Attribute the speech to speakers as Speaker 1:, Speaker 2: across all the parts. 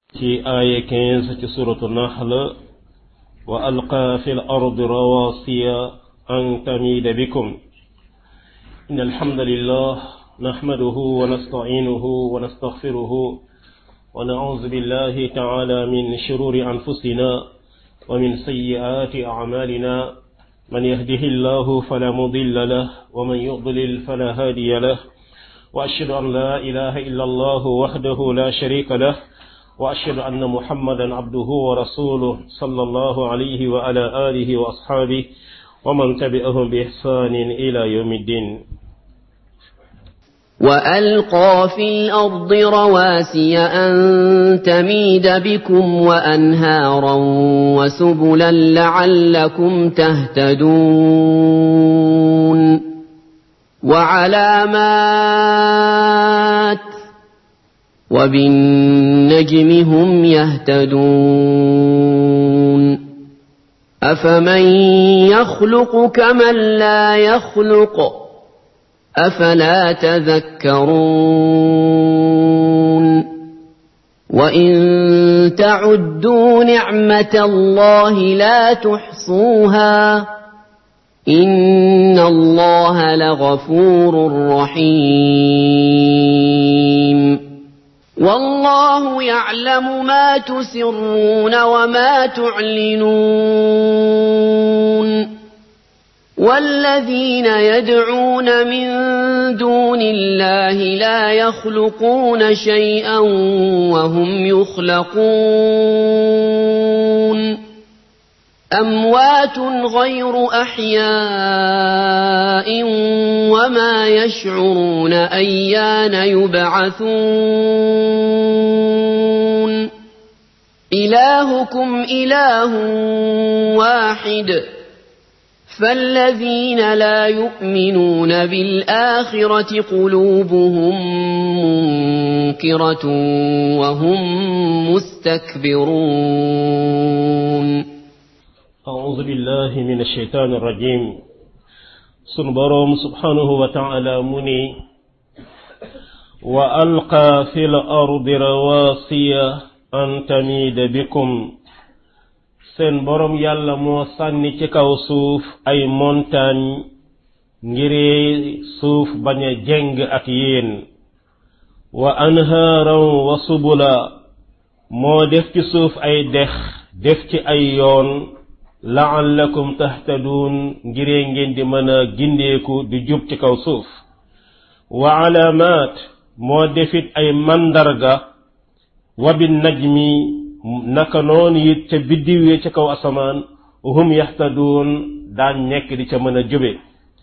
Speaker 1: ci aaya 15 ci suratu nahl wa alqa fi l ardi rawasiya an tamida bikum inna alhamdulillah nahmaduhu wa nasta'inuhu wa nastaghfiruhu wa na'udhu billahi ta'ala min shururi anfusina wa min sayyiati a'malina man yahdihillahu fala mudilla lahu wa man yudlil fala hadiya lahu wa ashhadu an la ilaha illa allah wahdahu la sharika lahu وأشهد أن محمدا عبده ورسوله صلى الله عليه وعلى آله وأصحابه ومن تبعهم بإحسان إلى يوم الدين
Speaker 2: وألقى في الأرض رواسي أن تميد بكم وأنهارا وسبلا لعلكم تهتدون وعلامات وبالنجم هم يهتدون أفمن يخلق كمن لا يخلق أفلا تذكرون وإن تعدوا نعمة الله لا تحصوها إن الله لغفور رحيم والله يعلم ما تسرون وما تعلنون والذين يدعون من دون الله لا يخلقون شيئا وهم يخلقون أموات غير أحياء وما يشعرون أيان يبعثون إلهكم إله واحد فالذين لا يؤمنون بالآخرة قلوبهم منكرة وهم مستكبرون
Speaker 1: أعوذ بالله من الشيطان الرجيم سنبرم سبحانه وتعالى مني وألقى في الأرض رواسي أن تميد بكم seen borom yàlla moo sànni ci kaw suuf ay montagne ngir suuf bañ a jeng ak yéen wa anhaaran wa subula moo def ci suuf ay dex def ci ay yoon la'allakum tahtaduun ngir ngeen di mën a gindeeku di jub ci kaw suuf wa alaamaat moo defit ay mandarga wa bin najmi naka noonu it ca biddiw yi ca kaw asamaan hum yahtaduun daan nekk di ca mën a jube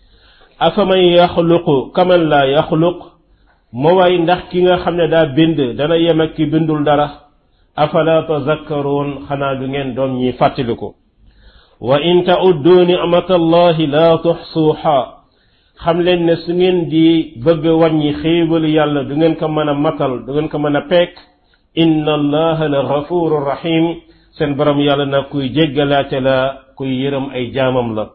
Speaker 1: afaman yaxluqu kaman laa yaxluq moo waay ndax ki nga xam ne daa bind dana yem ak ki bindul dara afala tazakkaruun xanaa du ngeen doon ñi fàttaliku wa in ta'uddu ni'matallahi la tuhsuha xam leen ne su ngeen di bëgg wàññi xéewalu yàlla du ngeen ko mën a matal du ngeen ko mën a peek inna allaha la ghafurur rahim seen borom yàlla na kuy jéggalaate la kuy yërëm ay jaamam la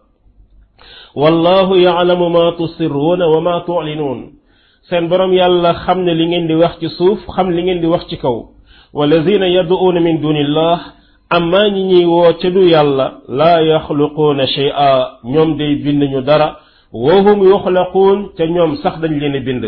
Speaker 1: wallahu ya'lamu ma tusirruuna wa ma tu'linuun seen borom yàlla xam ne li ngeen di wax ci suuf xam li ngeen di wax ci kaw walladhina yad'uuna min dunillah amma ñi ñuy woo ca du yàlla laa yaxluquuna shay'a ñoom day bind ñu dara wa hum yuxlaquun ca ñoom sax dañ leen bind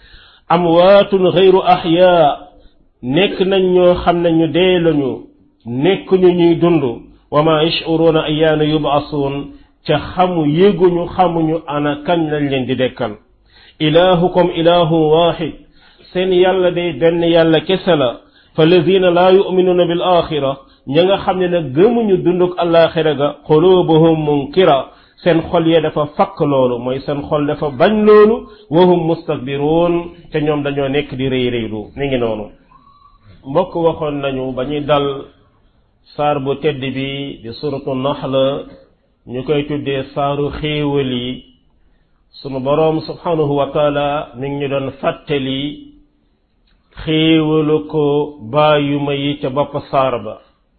Speaker 1: amwaatun ghayru ahyaa nekk nañ ñoo xam ne ñu dee lañu nekk ñu ñuy dund wa ma yash'uruuna ayyaana yub'asuun ca yéguñu xamuñu ana kañ lañ leen di dekkal ilaahukum ilaahun waahid seen yàlla day benn yàlla kese la fa lazina laa yu'minuuna bil aaxira ña nga xam ne nag gëmuñu dunduk àllaaxira ga qulubuhum munkira seen xol ya dafa fakk loolu mooy seen xol dafa bañ loolu wa hum mustakbiruun te ñoom dañoo nekk di rëy rëylu ni ngi noonu mbokk waxoon nañu ba ñuy dal saar bu tedd bi di suratu nahl ñu koy tuddee saaru xéewal yi sunu boroom subhanahu wa taala mi ngi ñu doon fàttali xéewalu ko bàyyuma yi ca bopp saar ba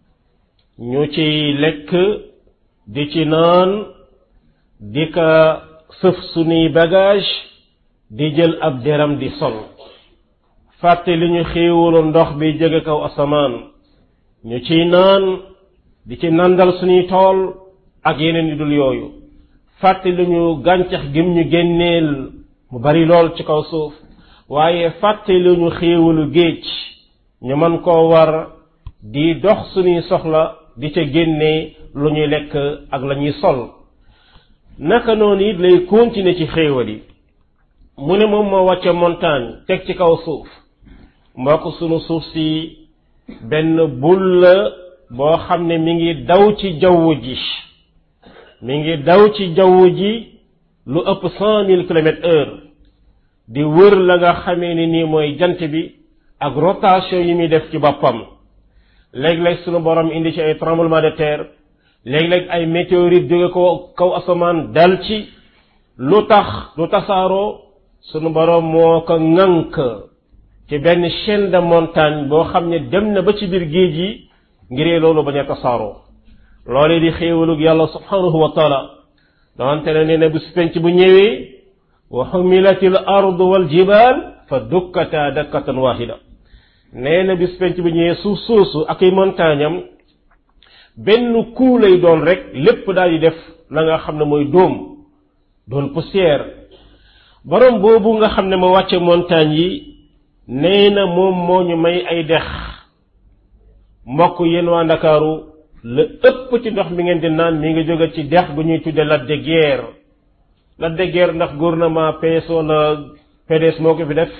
Speaker 1: ñu ci lekk di ci naan di ka sëf sunuy bagage di jël ab deram di sol fàtte li ñu xéewalu ndox bi jóge kaw asamaan ñu ciy naan di ci nandal suñuy tool ak yeneen yu dul yooyu fàtte li ñu gàncax gim ñu génneel mu bari lool ci kaw suuf waaye fàtte li ñu xéewalu géej ñu mën koo war di dox suñuy soxla di ca génnee lu ñuy lekk ak la ñuy sol naka noonu it lay continuer ci xéewal yi mu ne moom moo wàcce montagne teg ci kaw suuf mbokk sunu suuf si benn bul la boo xam ne mi ngi daw ci jaww ji mi ngi daw ci jaww ji lu ëpp 100,000 kilomètres/heure di wër la nga xamee ni nii mooy jant bi ak rotation yi muy def ci boppam léeg-léeg sunu borom indi ci ay tremblement de terre léeg-léeg ay météorite jóge ko kaw asamaan dal ci lu tax lu tasaaroo sunu borom moo ko ŋànk ci benn chaîne de montagne boo xam ne dem na ba ci biir géej yi ngir loolu bañ a tasaaroo loolee di xéewalug yàlla subhanahu wa taala donte ne nee na bis penc bu ñëwee wa humilatil ardu wal jibal fa dukkata dakkatan wahida nee na bis penc bu ñëwee suuf soosu ak ay montagne am benn coup lay doon rek lépp daal di def la nga xam ne mooy dóom doon poussière borom boobu nga xam ne ma wàcce montagne yi nee na moom moo ñu may ay dex mbokk yéen waa Ndakaaru la ëpp ci ndox mi ngeen di naan mi ngi jóge ci dex gu ñuy tudde Lac de Guiers Lac de Guiers ndax gouvernement PS wala PDS moo ko fi def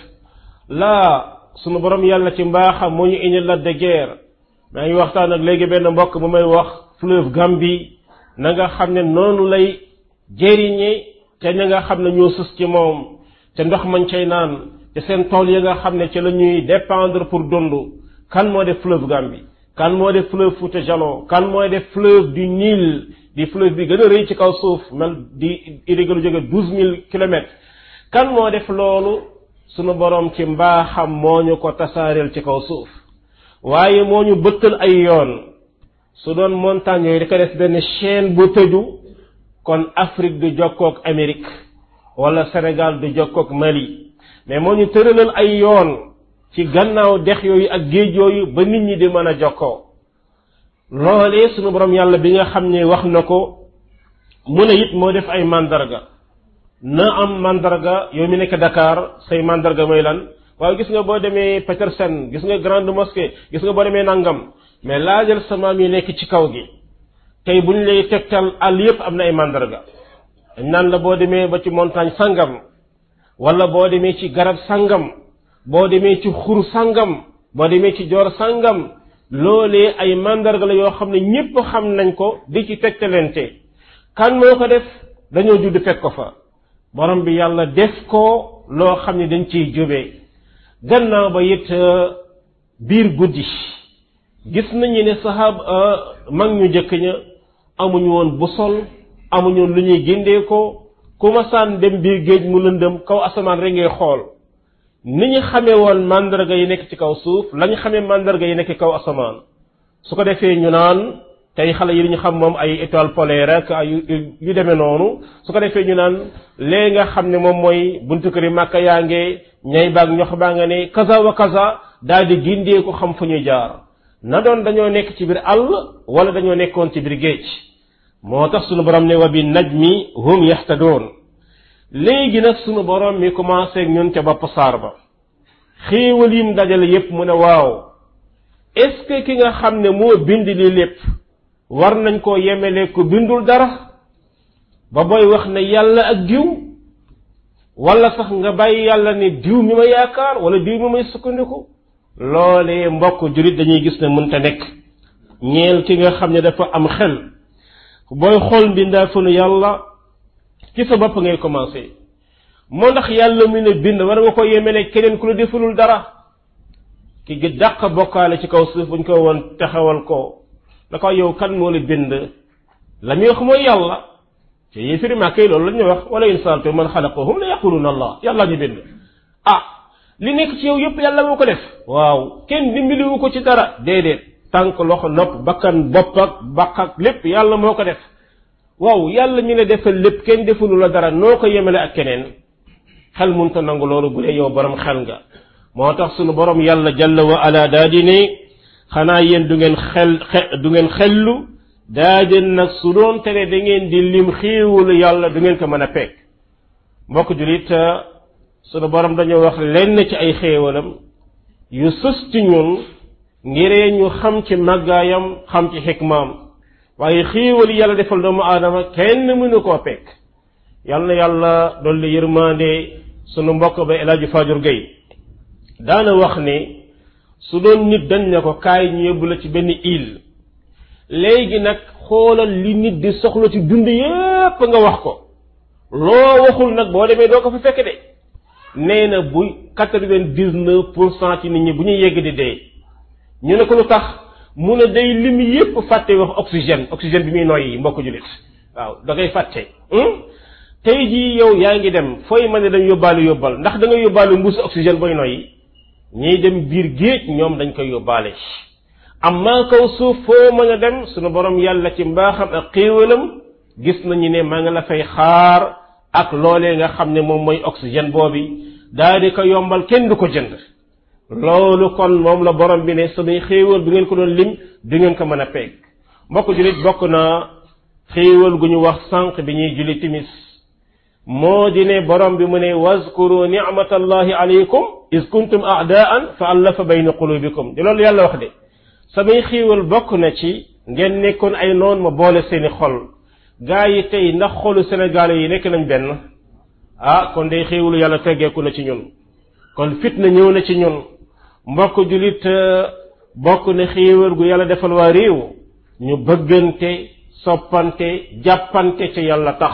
Speaker 1: laa sunu borom yàlla ci mbaaxam moo ñu indi Lac de Guiers maa ngi waxtaan ak léegi benn mbokk bu may wax fleuve Gambie na nga xam ne noonu lay jëriñe te ña nga xam ne ñoo sus ci moom te ndox mañ cay naan te seen tool yi nga xam ne ci la ñuy dépendre pour dund kan moo def fleuve Gambie kan moo def fleuve Fouta Djallon kan mooy def fleuve du Nil di fleuve bi gën a rëy ci kaw suuf mel di irrigué lu jóge 12,000 kilomètres kan moo def loolu sunu borom ci mbaaxam moo ñu ko tasaareel ci kaw suuf waaye moo ñu bëttal ay yoon su doon montagne yooyu da ko def benn chaîne bu tëju kon Afrique du jokkook Amérique wala Sénégal du jokkook Mali mais moo ñu tëralal ay yoon ci gannaaw dex yooyu ak géej yooyu ba nit ñi di mën a jokkoo loolee sunu borom yàlla bi nga xam ne wax na ko mu ne it moo def ay mandarga na am mandarga yow mi nekk Dakar say mandarga mooy lan waaye gis nga boo demee Petersen gis nga grande mosquée gis nga boo demee nangam mais laajal sa maam yi nekk ci kaw gi tey bu ñu lay tegtal àll yépp am na ay mandarga dañ naan la boo demee ba ci montagne sangam wala boo demee ci garab sangam boo demee ci xur sangam boo demee ci joor sangam loolee ay mandarga la yoo xam ne ñépp xam nañ ko di ci tegtalente kan moo ko def dañoo judd fekk ko fa borom bi yàlla def ko loo xam ne dañ ciy jóbee gannaaw ba it biir guddi gis nañu ne mag ñu jëkk ña amuñu woon busol amuñu woon lu ñuy géndee ko ku masaan dem biir géej mu lëndëm kaw asamaan rek ngay xool ni ñu xamee woon mandarga yi nekk ci kaw suuf lañu xamee mandarga yi nekk kaw asamaan su ko defee ñu naan tey xale yi ñu xam moom ay étoile polaire rek ay yu demee noonu su ko defee ñu naan lee nga xam ne moom mooy buntu këri Màkka yaa nge ñay baag ñox baa nga ne kaza wa kaza daal di gindee ko xam fu ñuy jaar na doon dañoo nekk ci biir àll wala dañoo nekkoon ci biir géej moo tax sunu borom ne wa bi najmi hum yahtadoon léegi nag sunu borom mi commencé ak ñun ca bopp saar ba xéewal yim dajale yépp mu ne waaw est-ce que ki nga xam ne moo bind lii lépp war nañ koo yemele ko bindul dara ba booy wax ne yàlla ak diw wala sax nga bàyyi yàlla ne diw mi ma yaakaar wala diw mi may sukkandiku loolee mbokk jurit dañuy gis ne mënta nekk ñeel ki nga xam ne dafa am xel booy xool mbindaafanu yàlla ci sa bopp ngay commencé moo ndax yàlla mi ne bind war nga ko yemele keneen ku la defalul dara ki gi dàq bokkaale ci kaw suuf buñ ko woon taxawal ko da ko yow kan moo la bind la muy wax mooy yàlla ci yéefiri Màkka yi loolu la ñuy wax wala in saaltum man xalaqahum la yaquluna allah yàlla ñu bind li nekk ci yow yépp yàlla moo ko def waaw kenn dimbaliwu ko ci dara déedéet tànk loxo nopp bakkan bopp ak baq ak lépp yàlla moo ko def waaw yàlla ñu ne defal lépp kenn defulu la dara noo ko yemale ak keneen xel munta nangu loolu bu dee yow borom xel nga moo tax sunu borom yàlla jalla wa ala daa di ne xanaa yéen du ngeen xellu daa di nag su doon tere da ngeen di lim xéewalu yàlla du ngeen ko mën a peeg mbokk julit sunu borom dañoo wax lenn ci ay xéewalam yu sës ci ñun ngiree ñu xam ci màggaayam xam ci xikmaam waaye xéewal yàlla defal doomu aadama kenn mënu koo peeg yàlla na yàlla dolli yërmande sunu mbokk ba El Hadji Fajur Gueye daana wax ne su doon nit dañ ne ko kaay ñu yóbbu la ci benn île léegi nag xoolal li nit di soxla ci dund yépp nga wax ko loo waxul nag boo demee doo ko fa fekk de nee na bu 99% ci nit ñi bu ñuy yegg di dee ñu ne ko lu tax mu ne day lim yépp fàtte wax oxygène bi muy noyyi mbokk jullit waaw da ngay fàtte tey jii yow yaa ngi dem fooy mën ne dañ yóbbaale ndax da nga yóbbaale mbuusu oxygène booy noyyi ñiy dem biir géej ñoom dañ koy yóbbaale amma kaw suuf foo mën a dem sunu borom yàlla ci mbaaxam ak xéewalam gis nañu ne maa nga la fay xaar ak loolee nga xam ne moom mooy oxygène boobi daal di ko yombal kenn du ko jënd loolu kon moom la borom bi ne samay xéewal bu ngeen ko doon lim du ngeen ko mën a peeg mbokk jullit bokk na xéewal gu ñu wax sànq bi ñuy julli timis moo di ne borom bi mu ne wazkuru ni'matallahi alaykum iz kuntum a'daan fa allafa bayna qulubikum di loolu yàlla wax de samay xéewal bokk na ci ngeen nekkoon ay noon ma boole seeni xol gaa yi tey ndax xolu Sénégal yi nekk nañ benn kon day xéewalu yàlla teggeeku na ci ñun kon fitna ñëw na ci ñun mbokk julit bokk na xéewal gu yàlla defal waa réew ñu bëggante soppante jàppante ci yàlla tax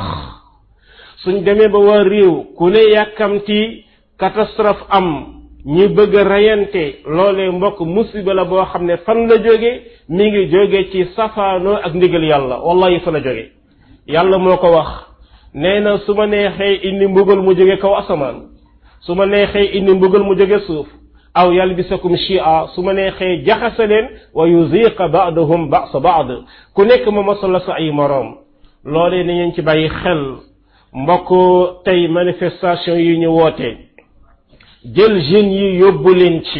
Speaker 1: suñ demee ba waa réew ku ne yàkkamti catastrophe am ñi bëgg a reyante loolee mbokk musiba la boo xam ne fan la jóge mi ngi jóge ci safaanoo ak ndigal yàlla wallahi fa la jóge yàlla moo ko wax nee na su ma neexee indi mbugal mu jóge kaw asamaan su ma neexee indi mbugal mu jóge suuf aw yalbisakum shi'a su ma neexee jaxase leen wa yuziqa ba'dahum ba'sa ba'd ku nekk ma mosal la sa ay moroom loolee na ngeen ci bàyyi xel mbokk tey manifestation yi ñu woote jël jeunes yi yóbbu leen ci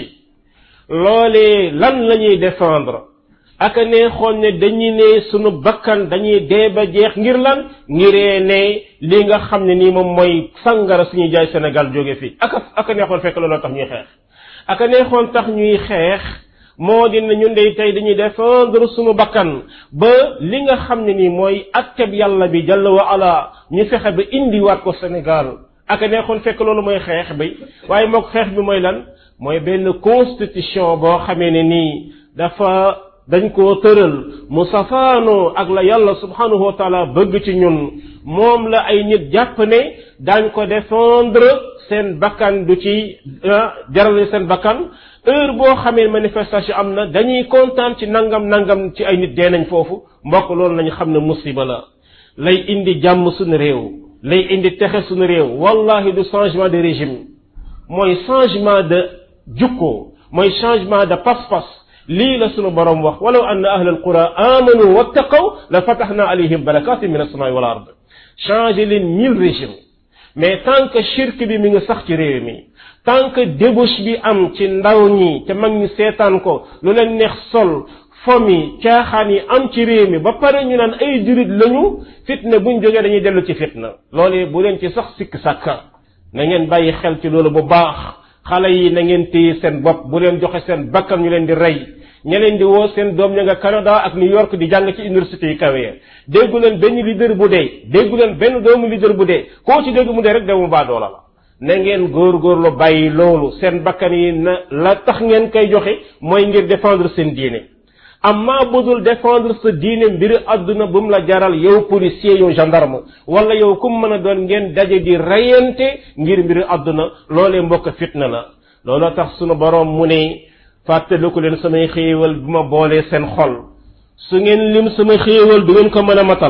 Speaker 1: loolee lan la ñuy défendre aka neexoon ne dañuy ne sunu bakkan dañuy dee ba jeex ngir lan ngiree ne li nga xam ne nii moom mooy sangara suñuy jaay Sénégal jóge fii aka neexoon fekk looloo tax ñuy xeex aka neexoon tax ñuy xeex moo di ne ñun de tey dañuy défendre sunu bakkan ba li nga xam ne nii mooy atteb yàlla bi jalla wa ala ñu fexe ba indiwaat ko Sénégal aka neexoon fekk loolu mooy xeex bi waaye mook xeex bi mooy lan mooy benn constitution boo xamee ne nii dafa dañ koo tëral mu safaanoo ak la yàlla subhanahu wa taala bëgg ci ñun moom la ay nit jàpp ne daañ ko défendre seen bakkan du ci jarale seen bakkan heure boo xamee manifestation am na dañuy kontaan ci nangam ci ay nit dee nañ foofu mbokk loolu lañu xam ne musiba la lay indi jàmm suñu réew lay indi texe suñu réew wallahi du changement de régime mooy changement de jukko mooy changement de pas-pas lii la sunu borom wax walaw anna ahla alqura amanu wattaqaw la fatahna alayhim barakatin min as-samai wal ard changer leen 1000 régime mais tant que shirk bi mi ngi sax ci réew mi tant que débauche bi am ci ndaw ñi te mag ñi seetaan ko lu leen neex sol fomi caaxaan yi am ci réew mi ba pare ñu naan ay jurit lañu fitna buñ jógee dañuy dellu ci fitna loolee bu leen ci sax sikk sàkka na ngeen bàyyi xel ci loolu bu baax xale yi na ngeen téye seen bopp bu leen joxe seen bakkan ñu leen di rey ña leen di woo seen doom ña nga Canada ak New York di jàng ci université yi kawe ya déggu leen benn leader bu dee déggu leen benn doomu leader bu dee koo ci dégg mu dee rek doomu baadoola la na ngeen góorgóorlu bàyyi loolu seen bakkan yi na la tax ngeen koy joxe mooy ngir défendre seen diine amma budul défendre sa diine mbiri àdduna bu mu la jaral yow policier yow gendarme wala yow kum mën a doon ngeen daje di reyante ngir mbiri àdduna loolee mbokk fitna la looloo tax sunu boroom mu ne fàttaliku leen samay xéewal bu ma boolee seen xol su ngeen lim sama xéewal du ngeen ko mën a matal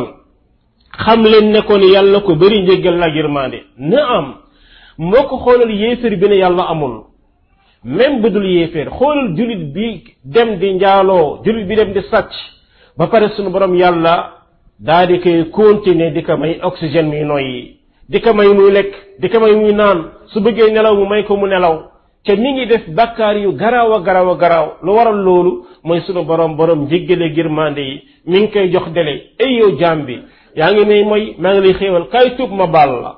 Speaker 1: xam leen ne kon yàlla ko bari njéggal la yërmande na am moo ko xoolal yéeféer bi ne yàlla amul même bu dul yéeféer xoolal julit bi dem di njaaloo julit bi dem di sàcc ba pare sunu borom yàlla daa di koy continuer di ko may oxygène muy noyyi di ko may muy lekk di ko may muy naan su bëggee nelaw mu may ko mu nelaw ca mi ngi def bakkaar yu garaaw a garaaw a garaaw lu waral loolu mooy sunu borom jéggale girmande yi mi ngi koy jox dele ay yow jaam bi yaa ngi may mooy maa ngi lay xéewal kay tuub ma baal la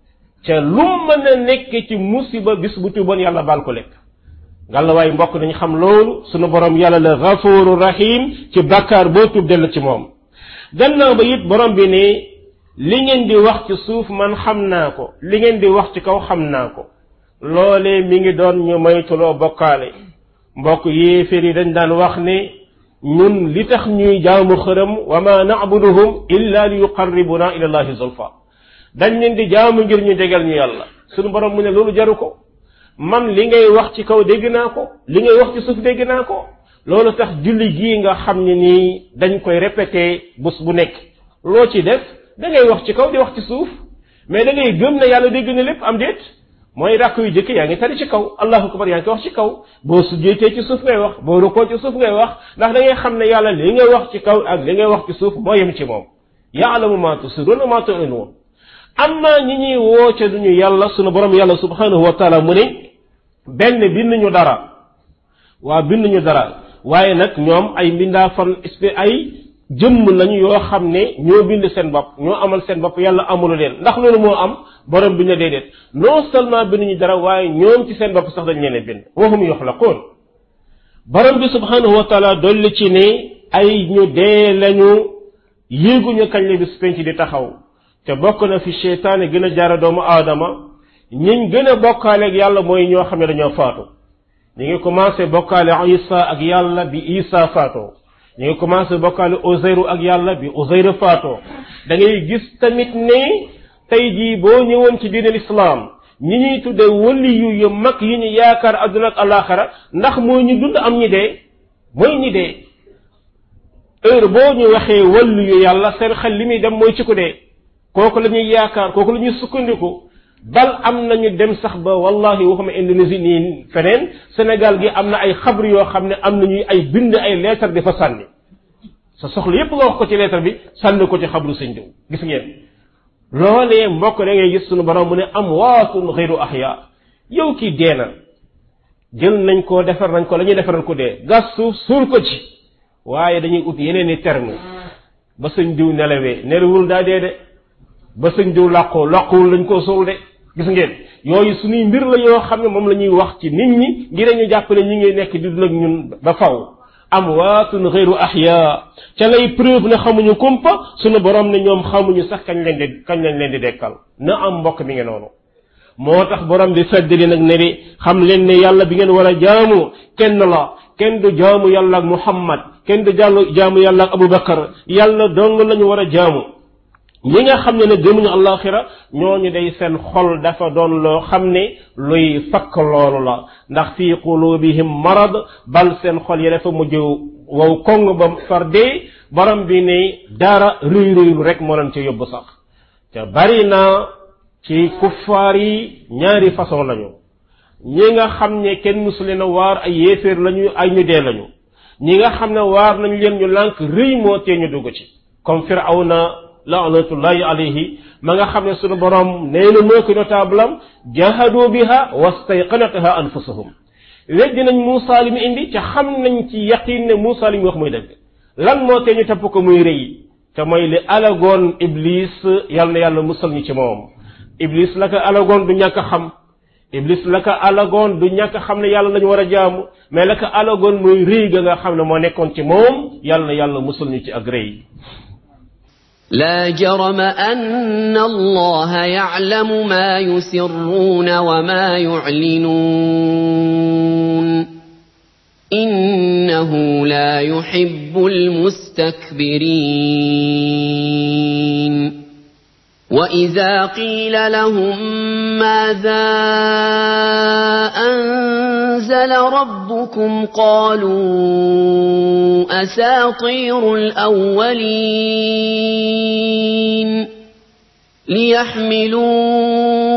Speaker 1: ca lu mën a nekk ci musiba bis bu tuuboon yàlla baal ko lekk ngalla waaye mbokk nañu xam loolu sunu borom yàlla la ghafuuru rahim ci bakkaar boo tuub dellu ci moom gannaaw ba it borom bi ne li ngeen di wax ci suuf man xam naa ko li ngeen di wax ci kaw xam naa ko loolee mi ngi doon ñu moytuloo bokkaale mbokk yéeféer yi dañ daan wax ne ñun li tax ñuy jaamu xërëm wa ma na'buduhum illa li yuqarribuna ila allahi zulfa dañ leen di jaamu ngir ñu jegal ñu yàlla sunu borom mu ne loolu jaru ko man li ngay wax ci kaw dégg naa ko li ngay wax ci suuf dégg naa ko loolu tax julli gii nga xam ne nii dañ koy répété bés bu nekk loo ci def da ngay wax ci kaw di wax ci suuf mais da ngay gëm ne yàlla dégg na lépp am déet mooy ràkk yu jëkk yaa ngi tari ci kaw allahu akbar yaa ngi koy wax ci kaw boo sujjeetee ci suuf ngay wax boo rukkoo ci suuf ngay wax ndax da ngay xam ne yàlla li ngay wax ci kaw ak li ngay wax ci suuf moo yem ci moom yaalamu ma tusirruuna wa ma tu'linuun amma ñi ñuy woo ca duñu yàlla sunu borom yàlla subhanahu wa taala mu ne benn binduñu dara binduñu dara waaye nag ñoom ay mbindaa fan ay jëmm lañu yoo xam ne ñoo bind seen bopp ñoo amal seen bopp yàlla amulu leen ndax loolu moo am borom bi ne déedéet non seulement binduñu dara waaye ñoom ci seen bopp sax dañ leen a bind wa hum yuxlaquun borom bi subhanahu wa taala dolli ci ne ay ñu dee lañu yéeguñu kañ la bis penc di taxaw te bokk na fi seytaane gën a jaara doomu aadama ñiñ gën a bokkaale ak yàlla mooy ñoo xam ne dañoo faatu ñu ngi commencé bokkaale Isa ak yàlla bi Isa faatoo ñu ngi commencé bokkaale Uzayru ak yàlla bi Uzayru faatoo da ngay gis tamit ne tey jii boo ñëwoon ci diinal islam ñi ñuy tuddee waliyu yu mag yi ñu yaakaar adduna ak alaxara ndax mooy ñu dund am ñi dee mooy ñi dee heure boo ñu waxee waliyu yàlla seen xel li muy dem mooy ci ku dee kooku la ñuy yaakaar kooku la ñuy sukkandiku bal am nañu dem sax ba wallahi waxuma Indonésie nii feneen Sénégal gi am na ay xabru yoo xam ne am nañuy ay bind ay lettre di fa sànni sa soxla yépp nga wax ko ci lettre bi sànni ko ci xabru sëñ diw gis ngeen loolee mbokk da ngay gis sunu borom mu ne amwaatun ghayru ahya yow kii dee na jël nañ ko defar nañ ko la ñuy defaral ko dee gas suuf suul ko ci waaye dañuy ut yeneen i terme ba sëñ diw nelawul daa dee de ba sëñ diw làquwul lañ koo suul de gis ngeen yooyu suñuy mbir la yoo xam ne moom la ñuy wax ci nit ñi ngir ñu jàpp ne ñi ngi nekk di dund ak ñun ba faw amwaatun ghayru ahya ca lay preuve ne xamuñu kumpa suñu borom ne ñoom xamuñu sax kañ lañ leen di dekkal na am mbokk mi ngi noonu moo tax borom di feddali nag ne di xam leen ne yàlla bi ngeen war a jaamu kenn la kenn du jaamu yàlla ak Muhammad kenn du jaamu yàlla ak Abubakar yàlla dong lañu war a jaamu ñi nga xam ne ne gëmuñu alaxira ñooñu day seen xol dafa doon loo xam ne luy fakk loolu la ndax fii qulubihim marad bal seen xol yi dafa mujj wow kong ba far dee borom bi ne dara rëy rek moo leen ci yóbbu sax te bari na ci kuffaar yi ñaari façon lañu ñi nga xam ne kenn musu leen a waar ay yéeféer lañu ay ñu dee lañu ñi nga xam ne waar nañ leen ñu lànk rëy moo tee ñu dugg ci comme Firawna laanatullahi alayhi ma nga xam ne sunu borom nee na moo ko notable am jahadu biha wastayqanataha anfusuhum weddi nañ Muusaa li mu indi ca xam nañ ci yaqin ne Muusaa li mu wax muy dëgg lan moo tee ñu topp ko muy rëy te mooy li alagoon Iblis yal na yàlla musal ñu ci moom Iblis la ko alagoon du ñàkk xam Iblis la ko alagoon du ñàkk xam ne yàlla lañu war a jaamu mais la ko alagoon muy rëy ga nga xam ne moo nekkoon ci moom yal na yàlla musal ñu ci ak rëy
Speaker 2: لا جرم أن الله يعلم ما يسرون وما يعلنون إنه لا يحب المستكبرين وإذا قيل لهم ماذا أنزل ربكم قالوا أساطير الأولين ليحملوا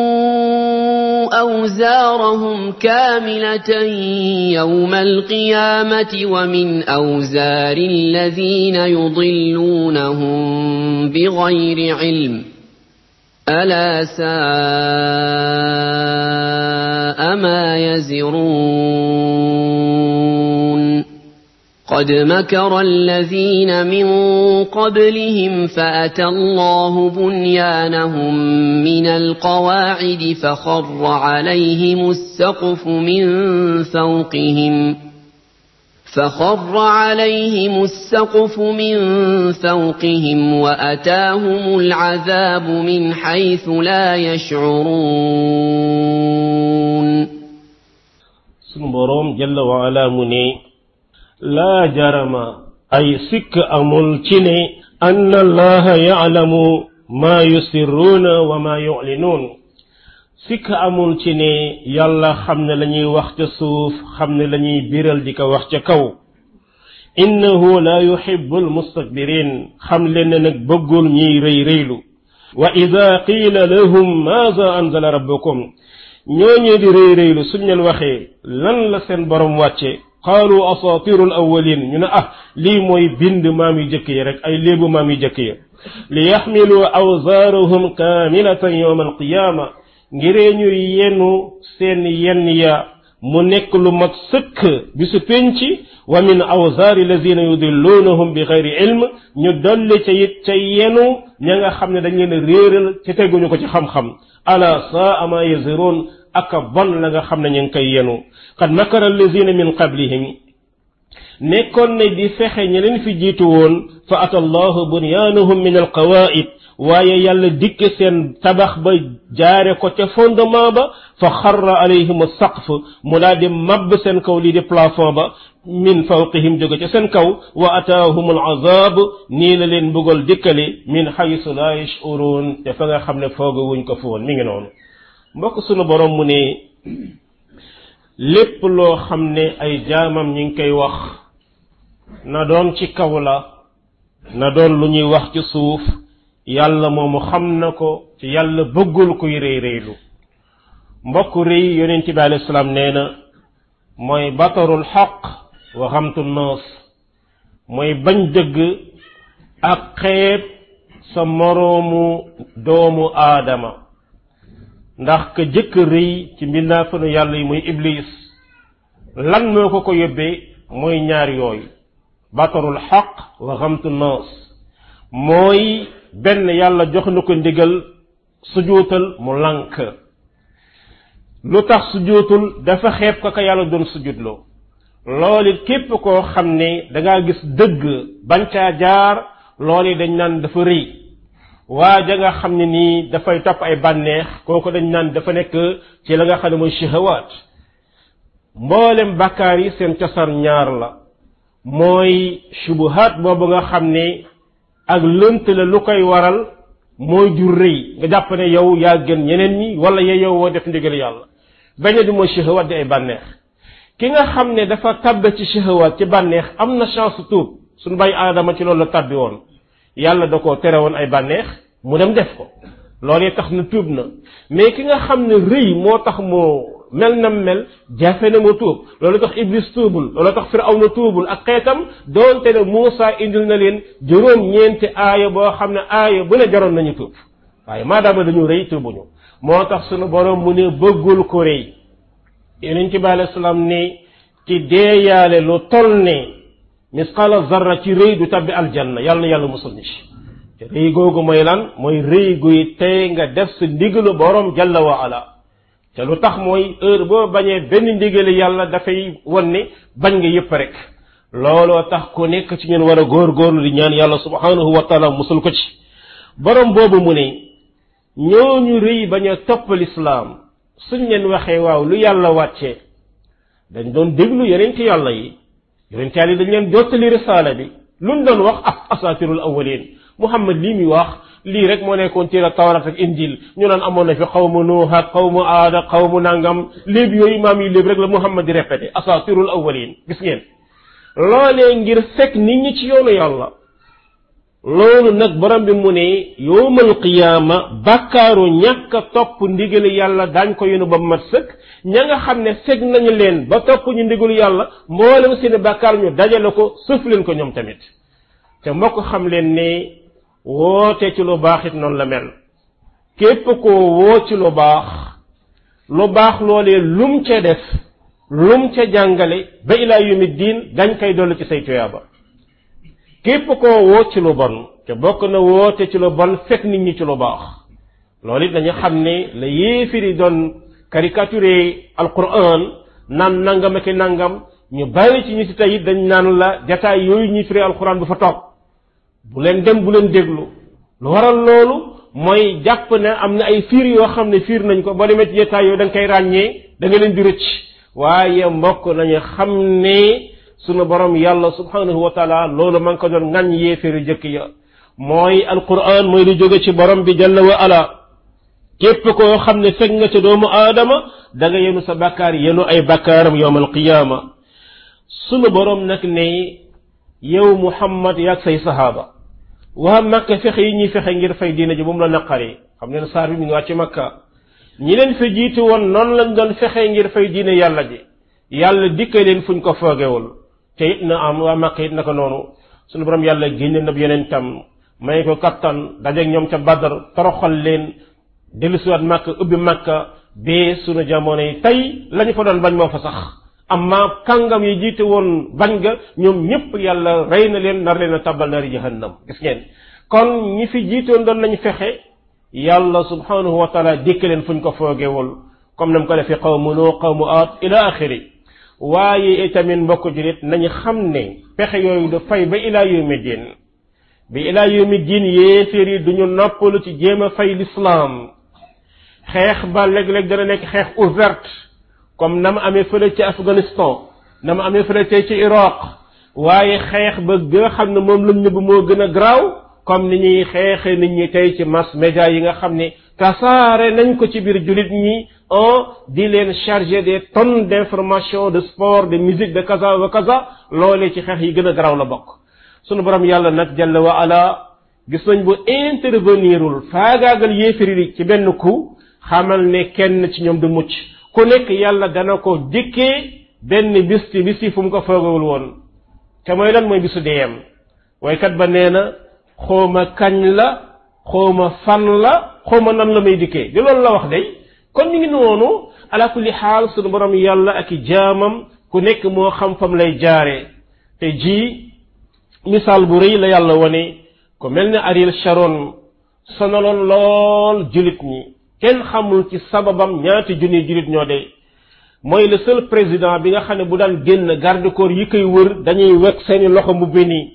Speaker 2: أوزارهم كاملة يوم القيامة ومن أوزار الذين يضلونهم بغير علم ألا ساء ساء ما يزرون قد مكر الذين من قبلهم فأتى الله بنيانهم من القواعد فخر عليهم السقف من فوقهم وأتاهم العذاب من حيث لا يشعرون
Speaker 1: سنبرم جل وعلا مني لا جرم أي سك أملتني أن الله يعلم ما يسرون وما يعلنون sikk amul ci ne yàlla xam ne lañuy wax ca suuf xam ne lañuy biral di ko wax ca kaw innahu la yuhibbul mustakbirin xam leen nag bëggul ñiy rëy rëylu wa ida qiila lahum maaza anzala rabbukum ñooñee di rëy rëylu suñ leen waxee lan la seen borom wàcce qaalu asatirul awwalin ñu ne lii mooy bind maam yu jëkk yi rek ay léebu maam yu jëkk yi li yaxmilu awzaarahum kaamilatan yawma alqiyaama ngiree ñu yenu seen yenn ya mu nekk lu mat sëkk bisu penci wa min awzaari lazina yudillunahum bi xayri ilm ñu dolli ca it ca yenu ña nga xam ne dañ leen a réeral ci teguñu ko ci xam-xam ala saa ma yazirun aka bon la nga xam ne ñu ngi koy yenu qad makara allazina min qablihim nekkoon ne di fexe ñi leen fi jiitu woon fa ata allahu bunyaanahum min alqawaid waaye yàlla dikk seen tabax ba jaare ko ca fondement ba fa xarra alayhim saqf mu daal di mabb seen kaw lii di plafond ba min fawqihim jóge ca seen kaw wa ataahum alazab nii la leen mbugal dikkali min haysu la yashurun te fa nga xam ne fooga wuñ ko foon mi ngi noonu mbokk sunu borom mu ne lépp loo xam ne ay jaamam ñi ngi koy wax na doon ci kaw la na doon lu ñuy wax ci suuf yàlla moomu xam na ko ci yàlla bëggul kuy rëy rëylu mbokk rëy yonent bi alayhi salaam nee na mooy batarul xaq wa xamtu naas mooy bañ dëgg ak xeeb sa moroomu doomu aadama ndax ka jëkk rëy ci mbindaafanu yàlla yi muy iblis lan moo ko yóbbee mooy ñaar yooyu batarul xaq wa xamtu naas mooy benn yàlla jox na ko ndigal sujuutal mu lànk lu tax sujuutul dafa xeeb ka yàlla doon sujuutloo loolu képp koo xam ne dangaa gis dëgg bañ caa jaar loolu dañ naan dafa rëy waa ja nga xam ne nii dafay topp ay bànneex kooku dañ naan dafa nekk ci la nga xam ne mooy shahawaat mboolem bàkkaar yi seen cosaan ñaar la mooy shubuhaat boobu nga xam ne ak lënt la lu koy waral mooy jur rëy nga jàpp ne yow yaa gën ñeneen ñi wala yow woo def ndigal yàlla benn di mooy shahawaat di ay bànneex ki nga xam ne dafa tabbe ci shahawaat ci bànneex am na chance tuub suñu bàyyi aadama ci loolu la tabbi woon yàlla da koo tere woon ay bànneex mu dem def ko loolu tax na tuub na mais ki nga xam ne rëy moo tax moo mel na mel jafe na mu tuub loolu tax iblis tuubul loolu tax firawna tuubul ak xeetam doonte ne Muusa indil na leen juróom-ñeenti aaya boo xam ne aaya bu ne jaroon nañu tuub waaye maadaama dañu rëy tuubuñu moo tax sunu borom mu ne bëggul ko rëy yonent bi alayhi salaam ne ci deeyaale lu toll ne misqala zarra ci rëy du tabbi aljanna yàlla na yàlla musul ni te rëy googu mooy lan mooy rëy guy tey nga def sa ndigalu borom jalla wa ala te lu tax mooy heure boo bañee benn ndigali yàlla dafay won ne bañ nga yëpp rek looloo tax ku nekk ci ñun war a góorgóorlu di ñaan yàlla subhanahu wa taala musul ko ci borom boobu mu ne ñooñu rëy bañ a topp lislaam suñ leen waxee waaw lu yàlla wàccee dañ doon déglu yeneen ci yàlla yi yeneen ci yàlla yi dañ leen jottali risaala bi luñ doon wax asatirul awwalin Muhammad lii muy wax lii rek moo nekkoon ci la tawrat ak injil ñu naan amoon na fi xawmu nuux ak xawmu aada xawmu nangam léeb yooyu maam yi léeb rek la Muhammad di répété asatirul awwalin gis ngeen loolee ngir fekk nit ñi ci yoonu yàlla loolu nag borom bi mu ne yowmal qiyaama bàkkaaru ñàkk a topp ndigali yàlla daañ ko yenu ba mat sëkk ña nga xam ne fekk nañu leen ba topp ñu ndigalu yàlla mboolem seeni bàkkaar ñu dajale ko sëf leen ko ñoom tamit te mbokk xam leen ne woote ci lu baax it noonu la mel képp koo woo ci lu baax lu baax loolee lum ca def lum ca jàngale ba ilaa yawmi diin dañ koy dolli ci say tuyaaba képp koo woo ci lu bon te bokk na woote ci lu bon fekk nit ñi ci lu baax loolu it dañu xam ne la yéefiri doon caricaturé alquran naan nangam ak nangam ñu bàyyi ci ñi ci tey dañ naan la jataay yooyu ñuy firi alquran bu fa toog bu leen dem bu leen déglu lu waral loolu mooy jàpp ne am na ay fiir yoo xam ne fiir nañ ko boo demee ci jataay yooyu da nga koy ràññee da nga leen di rëcc waaye mbokk nañu xam ne sunu borom yàlla subhanahu wa taala loolu man ko doon ngañ yéeféeri jëkk ya mooy alquran mooy lu jóge ci borom bi jalla wa ala képp koo xam ne fekk nga ca doomu aadama da nga yenu sa bakkaar yenu ay bakkaaram yawmal qiyaama sunu borom nag ne yow Muhammad yaag say sahaaba waa Makka fexe yi ñuy fexe ngir fay diina ji bu mu la naqari xam ngeen saar bi mi ngi wàcc Makka ñi leen fi jiitu woon noonu lañ doon fexe ngir fay diina yàlla ji yàlla dikkee leen fuñ ko foogewul te it na am waa Makka it naka noonu sunu borom yàlla génne na yonentam may ko kattan dajeeg ñoom ca Badar toroxal leen dellusiwaat Makka ubbi Makka bee sunu jamono yi tey lañu fa doon bañ moo fa sax amma kàngam yi jiite woon bañ ga ñoom ñëpp yàlla rey na leen nar leen a tabbal naari jahannam gis ngeen kon ñi fi jiitoon doon nañ fexe yàlla subhanahu wa taala dikk leen fuñ ko foogewul comme nam ko defee qawmu Nuux qawmu Aad ila axiri waaye itamit mbokk julit nañu xam ne pexe yooyu du fay ba ilaa yawmi diin bi ilaa yawmi diin yéeféer yi duñu noppalu ci jéem a fay l'islam xeex ba léeg-léeg dana nekk xeex ouverte comme na ma amee fële ci Afghanistan na ma amee fële ci Iraq waaye xeex ba nga xam ne moom lañ nëbb moo gën a garaaw comme ni ñuy xeexe nit ñi tey ci mass média yi nga xam ne tasaare nañ ko ci biir jullit ñi di leen charger des tonnes d'informations de sport de musique de kaza wa kaza loolee ci xeex yi gën a garaaw la bokk sunu borom yàlla nag jalla wa ala gis nañ bu intervenirul faagaagal yéefiri ci benn coup xamal ne kenn ci ñoom du mucc ku nekk yàlla dana ko dikkee benn bis ci bis yi fu mu ko foogawul woon te mooy lan mooy bisu deeyam waykat ba nee na xawma kañ la xawma fan la xawma nan la may dikkee di loolu la wax day kon mi ngi noonu ala kulli xaal sunu borom yàlla ak i jaamam ku nekk moo xam fam lay jaaree te ji misaal bu rëy la yàlla wone ku mel ne Ariel Sharon sonaloon lool julit ñi kenn xamul ci sababam ñaati junni julit ñoo de mooy le seul président bi nga xam ne bu daan génn garde corps yi koy wër dañuy wekk seeni loxo mu béni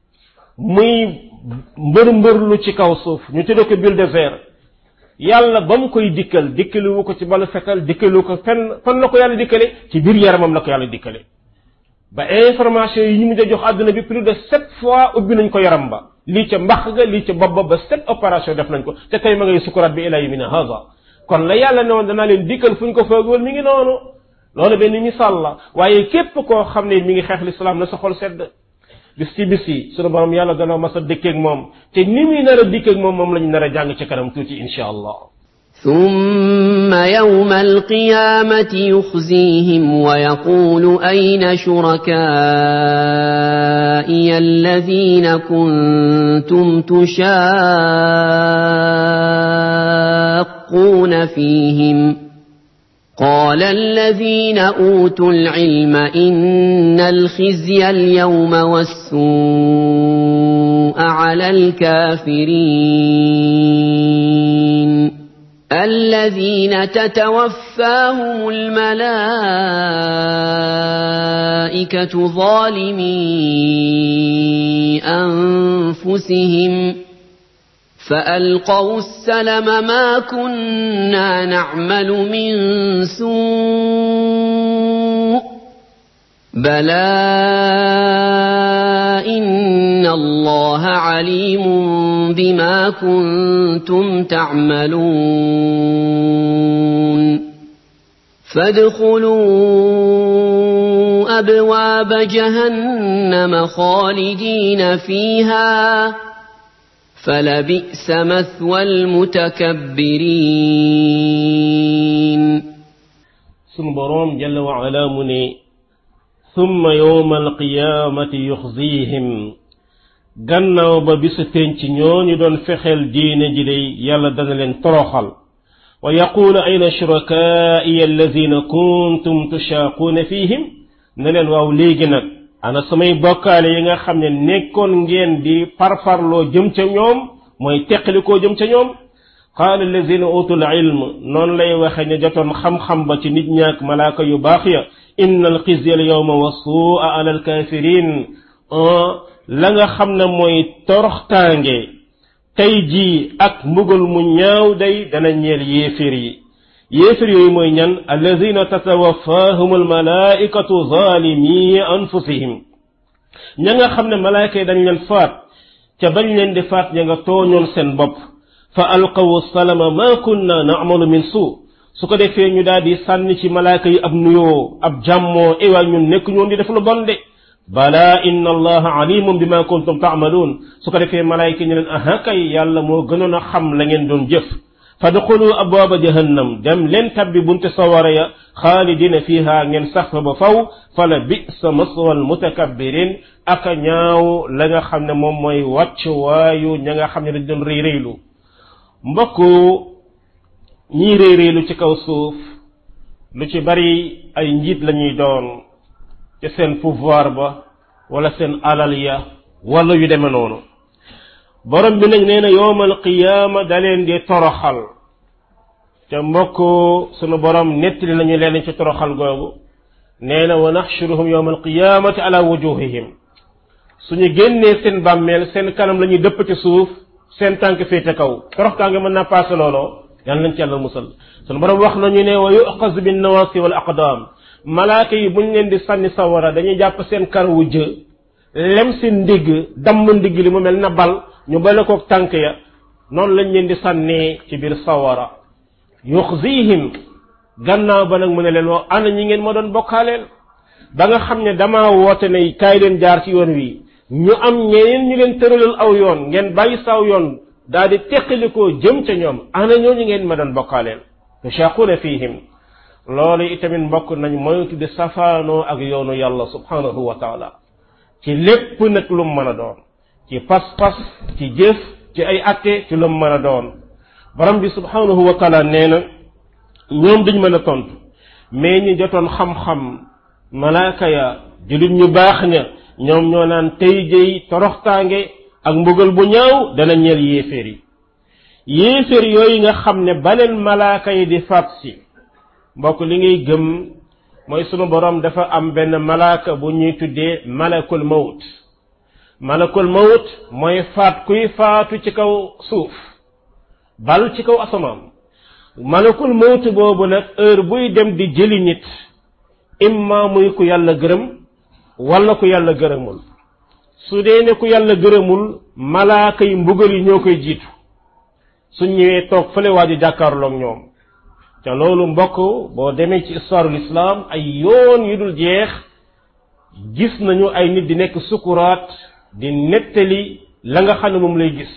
Speaker 1: muy mbër lu ci kaw suuf ñu tudde ko bulldozer yàlla ba mu koy dikkaliwu ko ci balu fetal dikkaliwu ko fan la ko yàlla dikkale ci biir yaramam la ko yàlla dikkale ba information yi ñu mujj a jox àdduna bi plus de 7 fois ubbi nañ ko yaram ba lii ca mbax ga lii ca bopp ba 7 opération def nañ ko te tey ma ngay sukuraat bi ila yawmina haza kon la yàlla ne woon danaa leen dikkal fu ñu ko foogewul mi ngi noonu loolu benn misaal la waaye képp koo xam ne mi ngi xeex lislaam na sa xol sedd bis ci bis yi sunu borom yàlla dana mas a dëkkeeg moom te ni muy nar a dikkeeg moom lañu nar a jàng ci kanam tuuti insha allah
Speaker 2: ثم يوم القيامة يخزيهم ويقول أين شركائي الذين كنتم تشاقون فيهم قال الذين أوتوا العلم إن الخزي اليوم والسوء على الكافرين الذين تتوفاهم الملائكة ظالمي أنفسهم فألقوا السلم ما كنا نعمل من سوء بلى إن الله عليم بما كنتم تعملون فادخلوا أبواب جهنم خالدين فيها فلبئس مثوى المتكبرين
Speaker 1: سنبرون جل وعلا مني ثم يوم القيامة يخزيهم gannaaw ba bisu penc ñooñu doon fexeel diine ji day yàlla dana leen toroxal wa yaqulu ayna shuraka'iya alladhina kuntum tushaaquna fihim ne leen waaw léegi nag ana samay bokkaale yi nga xam ne nekkoon ngeen di parparloo jëm ca ñoom mooy teqalikoo jëm ca ñoom qaala alladhina utul ilm noonu lay waxe ne jotoon xam-xam ba ci nit ñaak malaaka yu baax ya inna al xizya al yawma wa su'a ala al kafirin la nga xam ne mooy toroxtaange tey jii ak mbugal mu ñaaw day dana ñeel yéeféer yi yéeféer yooyu mooy ñan alladhina tatawaffahum al malaikatu zalimi anfusihim ña nga xam ne malaaka yi dañ leen faat ca bañ leen di faat ña nga tooñoon seen bopp fa alqawu salama ma kunna na'malu min su su ko defee ñu daal di sànni ci malaaka yi ab nuyoo ab jàmmoo ewaay ñun nekk ñoon di def lu bon de bala inna allaha alimun bima kuntum ta'malun su ko defee malaayika ñu leen aha kay yàlla moo gënoon a xam la ngeen doon jëf fadxulu abwaaba jahannam dem leen tabbi bunte sawara ya xaalidina fiha ngeen sax fa ba faw fala bisa maswal mutakabbirin aka ñaaw la nga xam ne moom mooy wàcc waayu ña nga xam ne dañ doon rëy rëylu mbokk ñii rëy rëylu ci kaw suuf lu ci bari ay njiit lañuy doon ci seen pouvoir ba wala seen alal ya wala yu deme noonu borom bi nag nee na yowmal qiyaama da leen di toroxal te mbokk sunu borom nettali nañu leen ci toroxal googu nee na wa naxshuruhum yowmal qiyaamati ala wujuhihim suñu génnee seen bàmmeel seen kanam la ñuy dëpp ci suuf seen tànk féete kaw toroxtaa nga mën naa paase looloo yàlla nañ ci yàlla musal sunu borom wax nañu ne wa yuqaz bin nawasi wal aqdam malaaka yi buñ leen di sànni sawara dañuy jàpp seen karawu jë lem seen ndigg damm ndigg li mu mel na bal ñu bale ko tànk ya noonu lañ leen di sànnee ci biir sawara yuxzihim gannaaw ba nag mu ne leen woo ana ñi ngeen ma doon bokkaaleel ba nga xam ne damaa woote ne kaay leen jaar ci yoon wi ñu am ñeneen ñu leen tëralal aw yoon ngeen bàyyi saw yoon daal di teqalikoo jëm ca ñoom ana ñooñu ngeen ma doon bokkaaleel tushaquuna fihim loolu itamit mbokk nañ moytu di safaanoo ak yoonu yàlla subhanahu wa taala ci lépp nag lu mu mën a doon ci pas-pas ci jëf ci ay atte ci lu mu mën a doon borom bi subhanahu wa taala nee na ñoom duñ mën a tontu mais ñi jotoon xam-xam malaaka ya jullit ñu baax ña ñoom ñoo naan tey jëy toroxtaange ak mbugal bu ñaaw dana ñeel yéeféer yi yéeféer yooyu nga xam ne baleen malaaka yi di faat si mbokk li ngay gëm mooy sunu borom dafa am benn malaaka bu ñuy tuddee malakul mawt malakul mawt mooy faat kuy faatu ci kaw suuf bal ci kaw asamaan malakul mawt boobu nag heure buy dem di jëli nit imma muy ku yàlla gërëm wala ku yàlla gërëmul su dee ne ku yàlla gërëmul malaaka yi mbugal yi ñoo koy jiitu su ñëwee toog fële waa ji jàkkaarloog ñoom te loolu mbokk boo demee ci histoire l'islam ay yoon yu dul jeex gis nañu ay nit di nekk sukuraat di nettali la nga xam ne moom lay gis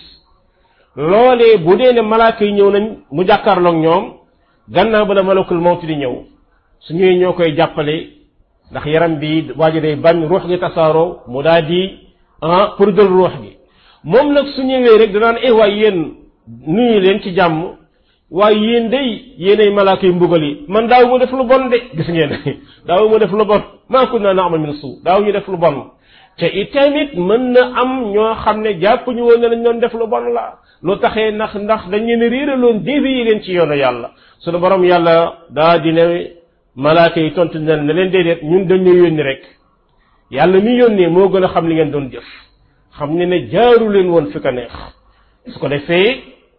Speaker 1: loolee bu dee ne malaaka yi ñëw nañ mu jàkkaarloog ñoom gannaaw ba la malakul mawt di ñëw su ñëwee ñoo koy jàppale ndax yaram bi waa ji day bañ ruux gi tasaaroo mu daal di pour jël ruux gi moom nag su ñëwee rek danaan waay yéen nuyu leen ci jàmm waaye yéen day yéenay malaaka yi mbugal yi man daaw mu def lu bon de gis ngeen daaw mu def lu bon maa kunna na'mal min suu daaw ñu def lu bon te itamit mën na am ñoo xam ne jàpp ñu woon ne lañ doon def lu bon la lu taxee ndax dañ leen réeraloon dévier leen ci yoonu yàlla sunu borom yàlla daa di ne malaaka yi tontu ne leen déedéet ñun dañu yónni rek yàlla mi yónnee moo gën a xam li ngeen doon jëf xam ne jaaru leen woon fi ko neex su ko defee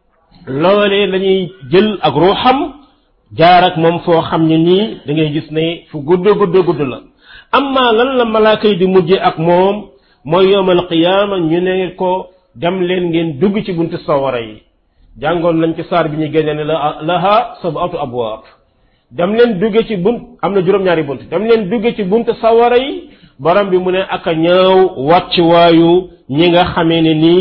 Speaker 1: loolee lañuy jël ak ruuxam jaar ak moom foo xam ne nii da ngay gis ne fu gudd la amma lan la malaaka yi di mujje ak moom mooy yawmal qiyaama ñu ne ko dem leen ngeen dugg ci buntu sawara yi jàngoon nañ ci saar bi ñu génne ne laha sab'atu abwaab dem leen dugge ci bunt am na juróom-ñaari bunt dem leen dugge ci buntu sawara yi borom bi mu ne ak a ñaaw wàcc waayu ñi nga xamee ne nii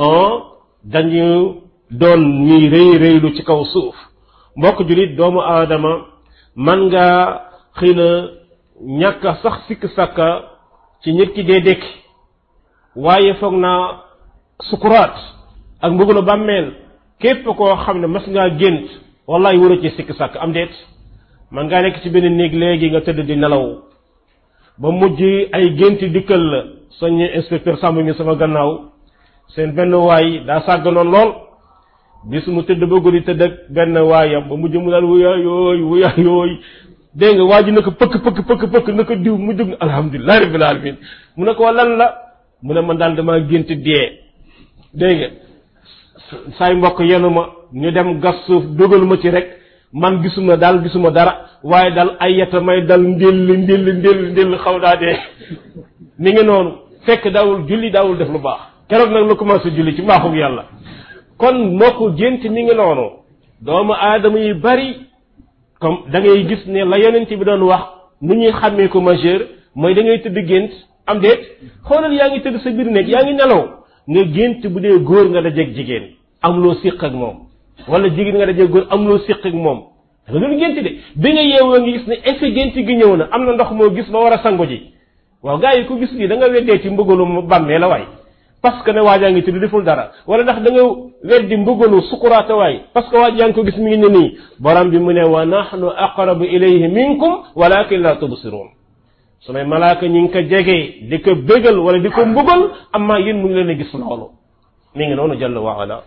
Speaker 1: dañu doon ñuy rëylu ci kaw suuf mbokk julit doomu aadama man nga xëy na ñàkk sax sikk sàkka ci nit ki dee dekki waaye foog naa sukuraat ak mbugalu bàmmeel képp koo xam ne mas ngaa gént wallahi wuro ci sikk sàkk am deet man ngaa nekk ci benn néeg léegi nga tëdd di nelaw ba mujj ay gént dikkal la soññe inspecteur Samb mi sama gannaaw seen benn waay daa sàgganoon lool bis mu tëdd ba guddi tëdd ak benn waayam ba mujj mu daal wuyaa yooy dégg nga waa ji na ko pëkk na ko diw mu jóg alhamdulilah rabbil alamin mu ne ko lan la mu ne man daal damaa gént dee dégg nga say mbokk yenu ma ñu dem gas suuf dugal ma ci rek man gisuma dara waaye daal ay yata may dal ndéll xaw daa dee mi ngi noonu fekk daawul julli daawul def lu baax keroog nag la commencé julli ci mbaaxug yàlla kon moo ko gént mi ngi noonu doomu aadama yi bari comme da ngay gis ne la yonent bi doon wax nu ñuy xàmmee ko majeur mooy da ngay tëdd gént am déet xoolal yaa ngi tëdd sa biir nekk yaa ngi nelaw nga gént bu dee góor nga dajeeg jigéen am loo siq ak moom wala jigéen nga dajeeg góor am loo siq ak moom da nga doon gént de bi nga yeewoo ngi gis ne effet gént gi ñëw na am na ndox moo gis ba war a sangu ji waaw gars yi ku gis lii da nga weddee ci mbugalu bàmmee la waay parce que ne waajaa ngi tudd deful dara wala ndax da nga weddi mbugalu sukuraata waay parce que waaj yaa ngi ko gis mi ngi ne nii borom bi mu ne wa nahnu aqrabu ilayhi minkum walakin la tubsirun samay malaaka ñi ngi ko jege di ko bégal wala di ko mbugal amma yéen mu ngi leen a gis loolu mi ngi noonu jalla wa ala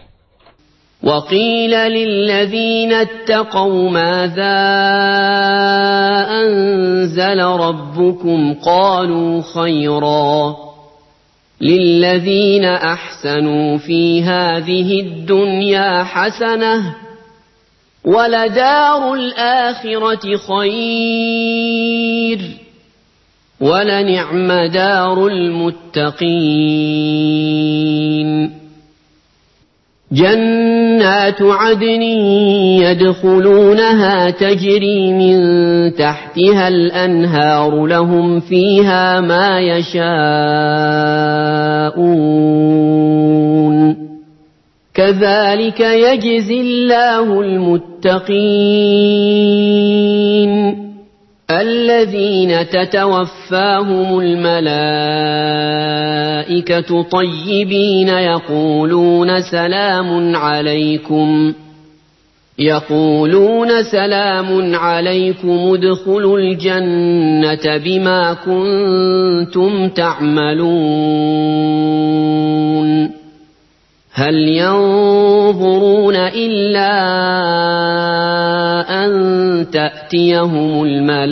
Speaker 2: وقيل للذين اتقوا ماذا أنزل ربكم قالوا خيرا للذين أحسنوا في هذه الدنيا حسنة ولدار الآخرة خير ولنعم دار المتقين جنات عدن يدخلونها تجري من تحتها الأنهار لهم فيها ما يشاءون كذلك يجزي الله المتقين الذين تتوفاهم الملائكة طيبين يقولون سلام عليكم ادخلوا الجنة بما كنتم تعملون هل ينظرون إلا أن تأتيهم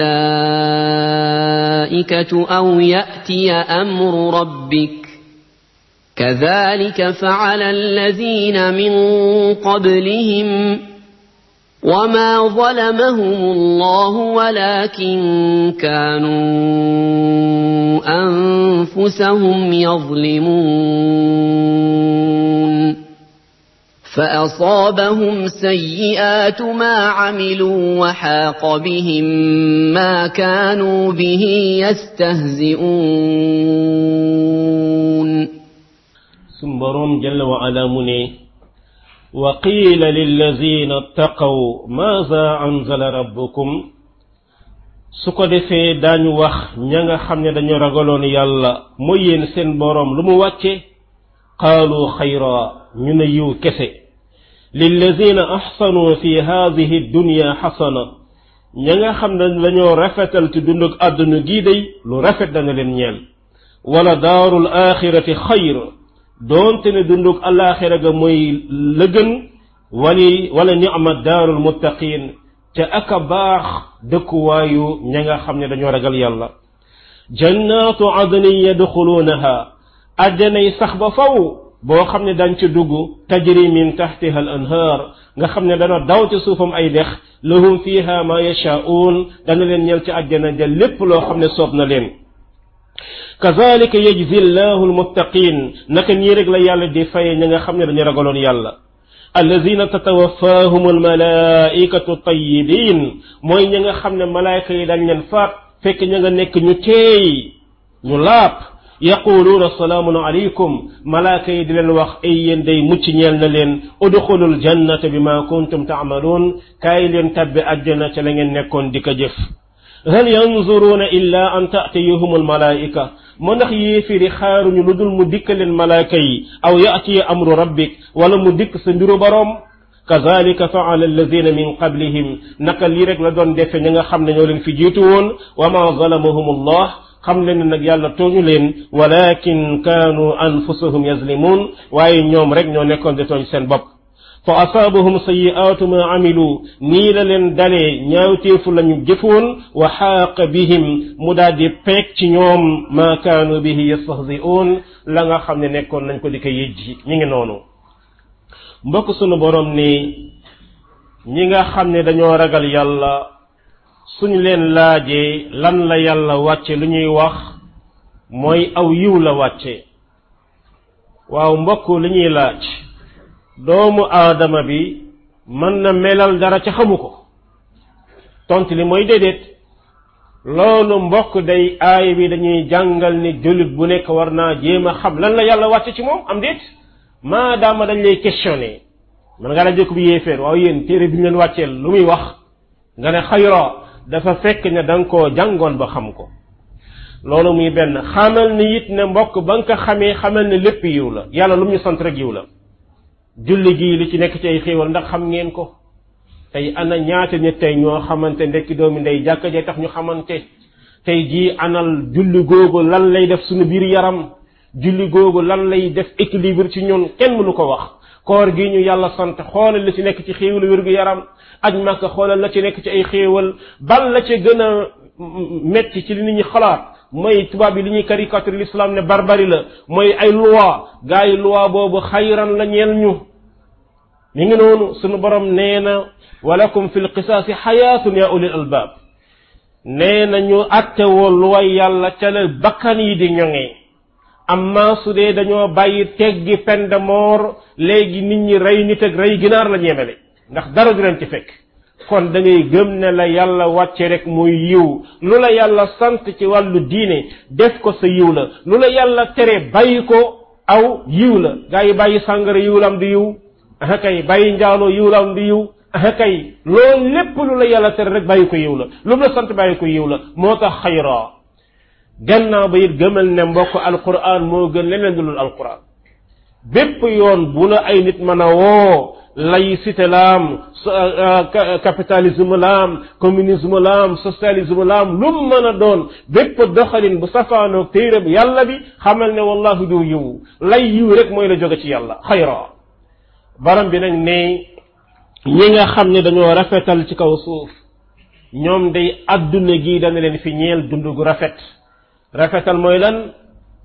Speaker 2: الملائكة أو يأتي أمر ربك كذلك فعل الذين من قبلهم وما ظلمهم الله ولكن كانوا أنفسهم يظلمون فأصابهم سيئات ما عملوا وحاق بهم ما كانوا به يستهزئون
Speaker 1: سنبرون جل وعلا مني وقيل للذين اتقوا ماذا أنزل ربكم su ko defee daañu wax ña nga xam ne dañu ragaloon yàlla mooy yéen seen borom lu mu wàcce qaalu xayra ñu ne yiw kese lillazina ahsanu fi hadhihi dunya xasana ña nga xam ne dañoo rafetal ci dundug àdduna gii day lu rafet dana leen ñeel wala daarul axirati xayr doonte ne dundug alaxira ga mooy la gën wala ni'ma daarul muttaqin te aka baax dëkkuwaayu ña nga xam ne dañoo ragal yàlla jannatu adnin yadxuluunaha ajjanay sax ba faw boo xam ne dañ ci dugg tajri min taxtiha al anhaar nga xam ne dana daw ci suufam ay dex lahum fiha ma yashaa'uun dana leen ñel ci ajjana ja lépp loo xam ne soob na leen kazalika yajzi llahu almuttaqin naka ñii rek la yàlla di faye ña nga xam ne dañu ragaloon yàlla allazina tatawaffahum almalaikatu tayyibin mooy ña nga xam ne malaayka yi dañ leen faat fekk ña nga nekk ñu teey ñu laap yaquluuna salaamun alaykum malaaka yi di leen wax ay yéen day mucc ñeel na leen udxulul jannata bima kuntum taamaluun kaay leen tabbi àjjana ca la ngeen nekkoon di ko jëf hal yanzuruuna illa an taatiyahum almalaika moo ndax yéefiri xaaruñu lu dul mu dikk leen malaaka yi aw yaatiya amru rabbik wala mu dikk sa mbiru boroom kazalika faala alladina min qablihim naka lii rek la doon defe ña nga xam ne ñoo leen fi jiitu woon wa ma zalamahum allah xam leen nag yàlla tooñu leen walakin kaanu anfusahum yazlimun waaye ñoom rek ñoo nekkoon di tooñ seen bopp fa asaabahum sayi'aatu ma amilu nii la leen dalee ñaawteefu lañu jëfoon wa xaaqa bihim mu daal di peeg ci ñoom ma kaanu bihi yastahzi'uun la nga xam ne nekkoon nañ ko di ko yëjji ñi ngi noonu mbokk sunu borom ni ñi nga xam ne dañoo ragal yàlla suñu leen laajee lan la yàlla wàcce lu ñuy wax mooy aw yiw la wàcce waaw mbokk li ñuy laaj doomu aadama bi mën na melal dara ca xamu ko tontu li mooy déedéet loolu mbokk day aay bi dañuy jàngal ni jullit bu nekk war naa jéem a xam lan la yàlla wàcce ci moom am déet maadaama dañ lay questionné man nga la jëkk bi yéeféer waaw yéen téere bi ñu leen wàcceel lu muy wax nga ne xayra dafa fekk ne da nga koo jàngoon ba xam ko loolu muy benn xamal ni it ne mbokk ba nga ko xamee xamal ne lépp yiw la yàlla lu mu ñu sant rek yiw la julli gii li ci nekk ci ay xéewal ndax xam ngeen ko tey ana ñaata nit tey ñoo xamante ndekki doomi ndey jàkka jee tax ñu xamante tey jii anal julli googu lan lay def suñu biir yaram julli googu lan lay def équilibre ci ñun kenn mënu ko wax koor gi ñu yàlla sant xoolal la ci nekk ci xéewal wér gu yaram aj Makka xoolal la ci nekk ci ay xéewal bal la ci gën a metti ci li nit ñi xalaat mooy tubaab yi li ñuy caricature l'islam ne barbarie la mooy ay loi gaa yi loi boobu xayran la ñeel ñu mi ngi noonu sunu borom nee na walakum fil qisaasi xayaatun ya ulil albaab nee na ñu atte woo luway yàlla ca la bakkan yi di ñoŋee amma su dee dañoo bàyyi teggi peine de mort léegi nit ñi rey nit ak rey ginaar la ñeemele ndax dara du leen ci fekk kon da ngay gëm ne la yàlla wàcce rek muy yiw lu la yàlla sant ci wàllu diine def ko sa yiw la lu la yàlla tere bàyyi ko aw yiw la gaa yi bàyyi sàngara yiw la am di yiw aha kay bàyyi njaaloo yiw la am di yiw aha kay loolu lépp lu la yàlla tere rek bàyyi ko yiw la lu la sant bàyyi ko yiw la moo tax xayra gannaaw ba it gëmal ne mbokk alquran moo gën leneen dulul alquran bépp yoon bu la ay nit mën a woo laïcité laam capitalisme laam communisme laam socialisme laam lu mu mën a doon bépp doxalin bu safaanoog téere bi yàlla bi xamal ne wallahi du yiw lay yiw rek mooy la jóge ci yàlla xayra baram bi nag ne ñi nga xam ne dañoo rafetal ci kaw suuf ñoom day adduna gi dana leen fi ñeel dund gu rafetal mooy lan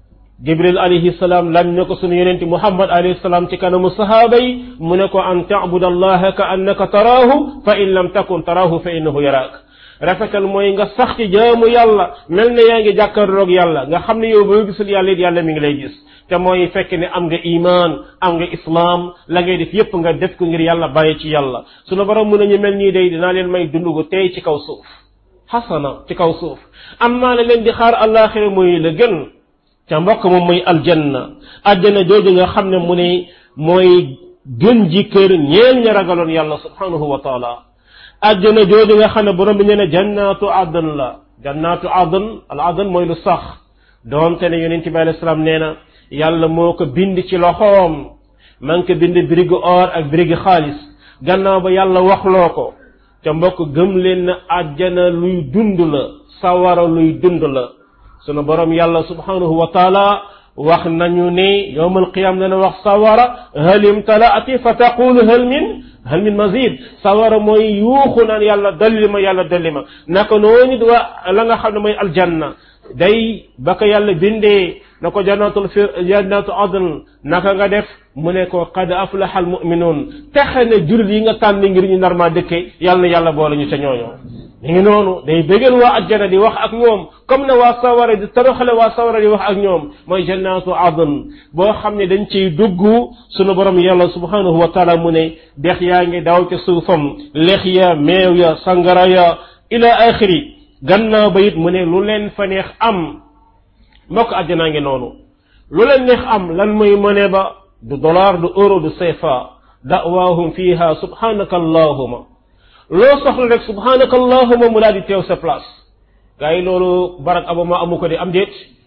Speaker 1: jibril alayhi salaam laaj na ko sunu yonente muhammad alayhi salaam ci kanamu sahaaba yi mu ne ko an ta'bud allaha ka annaka taraahu fa in lam takun taraahu fa innahu yaraak rafetal mooy nga sax ci jaamu yàlla mel ne yaa ngi jàkkaarloog yàlla nga xam ne yow boo gisul yàlla it yàlla mi ngi lay gis te mooy fekk ne am nga iman am nga islaam la ngay def yépp nga def ko ngir yàlla bàyyi ci yàlla sunu borom mu ne ñu mel nii day dinaa leen may dund gu tey ci kaw suuf xasana ci kaw suuf am naa la leen di xaar àllaaxira mooy la gën ca mbokk moom mooy aljanna àjjana jooju nga xam ne mu ne mooy gën ji kër ñeel ña ragaloon yàlla subhanahu wa taala àjjana jooju nga xam ne borom bi nee na jannatu adn la jannatu adn al adn mooy lu sax doonte ne yonent bi alayhi salaam nee na yàlla moo ko bind ci loxoom man ko bind birigi or ak birigi xaalis gannaaw ba yàlla waxloo ko ca mbokk gëm leen na àjjana luy dund la sawara luy dund la sunu borom yàlla subhanahu wa taala wax nañu ne yawmal qiyam dana wax sawara hal imtalaati fa taqulu hal min mazid sawara mooy yuuxu naan yàlla dolli ma naka noonu it wa la nga xam ne mooy aljanna day ba ko yàlla bindee na ko jannatu adn naka nga def mu ne ko qad aflaha almu'minun texe ne jullit yi nga tànn ngir ñu nar maa dëkke yàlla na yàlla boole ñu ca ñooñoo ñu ngi noonu day bëggal waa ajjana di wax ak ñoom comme ne waa sawara di toroxale waa sawara di wax ak ñoom mooy jannatu adn boo xam ne dañ ciy dugg sunu borom yàlla subhanahu wa taala mu ne dex yaa ngi daw ca suufam lex ya meew ya sangara ya ila axiri gannaaw ba it mu ne lu leen fa neex am mbokk àjjanaa ngi noonu lu leen neex am lan mooy mëne ba du dollar du euro du CFA da'waahum fiha subhanaka allahuma loo soxla rek subhanaka allahuma mu daal di teew sa place gars yi loolu Barack Obama amu ko de am déet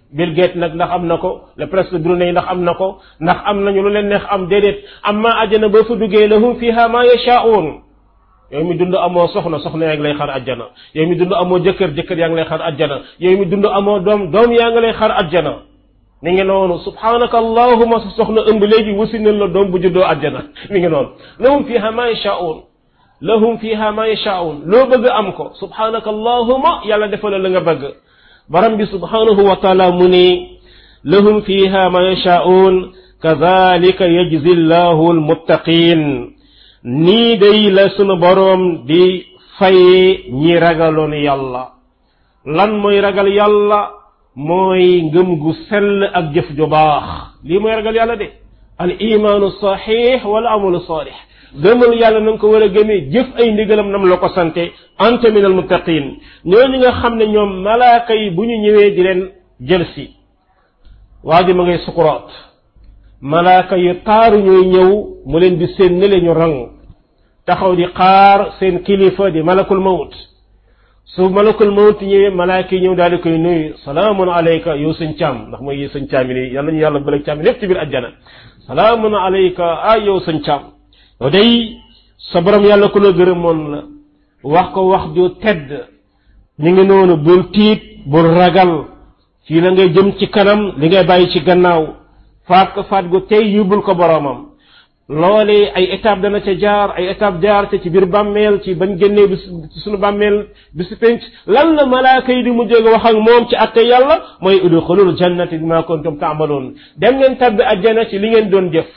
Speaker 1: Bill Gates nag ndax am na ko le prince de Brunei ndax am na ko ndax am nañu lu leen neex am déedéet amma àjjana boo fa duggee lahum fiha ma yasha'un yow mi dund amoo soxna yaa ngi lay xaar àjjana yow mi dund amoo jëkkër yaa ngi lay xaar àjjana yow mi dund amoo doom yaa ngi lay xaar àjjana mi ngi noonu subhanaka allahumma sa soxna ëmb léegi wasinal la doom bu juddoo àjjana mi ngi noonu lahum fiha ma yasha'un loo bëgg am ko subhanaka allahumma yàlla defal la nga bëgg baram bi subhanahu wa taala mu ni lahum fiha ma yasha'un kadhalika yajzi llahu almuttaqin nii day la sunu boroom di faye ñi ragaloon yàlla lan mooy ragal yàlla mooy ngëm gu sell ak jëf ju baax lii mooy ragal yàlla de al imaanu sahih wala amalu salih gëmal yàlla na nga ko war a gëmee jëf ay ndigalam nam la ko sante anta min al muttaqin ñooñu nga xam ne ñoom malaaka yi bu ñu ñëwee di leen jël si waa ji ma ngay sukuraat malaaka yu taaru ñooy ñëw mu leen di seen nele ñu rang taxaw di xaar seen kilifa di malakul mawt su malakul mawt ñëwee malaaka yi ñëw daal di koy nuyu salaamun alayka yow sëñ Caam ndax mooy sëñ Caam yi yàlla ñu yàlla bële Caam lépp ci biir àjjana salaamun alayka ay yow sëñ Caam yow day sa borom yàlla ku la gërëmoon la wax ko wax ju tedd ñu ngi noonu bul tiit bul ragal fii la ngay jëm ci kanam li ngay bàyyi ci gannaaw faat ko faat gu tey yóbbul ko boromam loolee ay étape dana ca jaar ay étape jaar ca ci biir bàmmeel ci bañ génnee bi suñu bàmmeel bi si penc lan la malaaka yi di mujjee wax ak moom ci atte yàlla mooy udxulul jannati bima kuntum ta'malun dem leen tabbi àjjana ci li ngeen doon jëf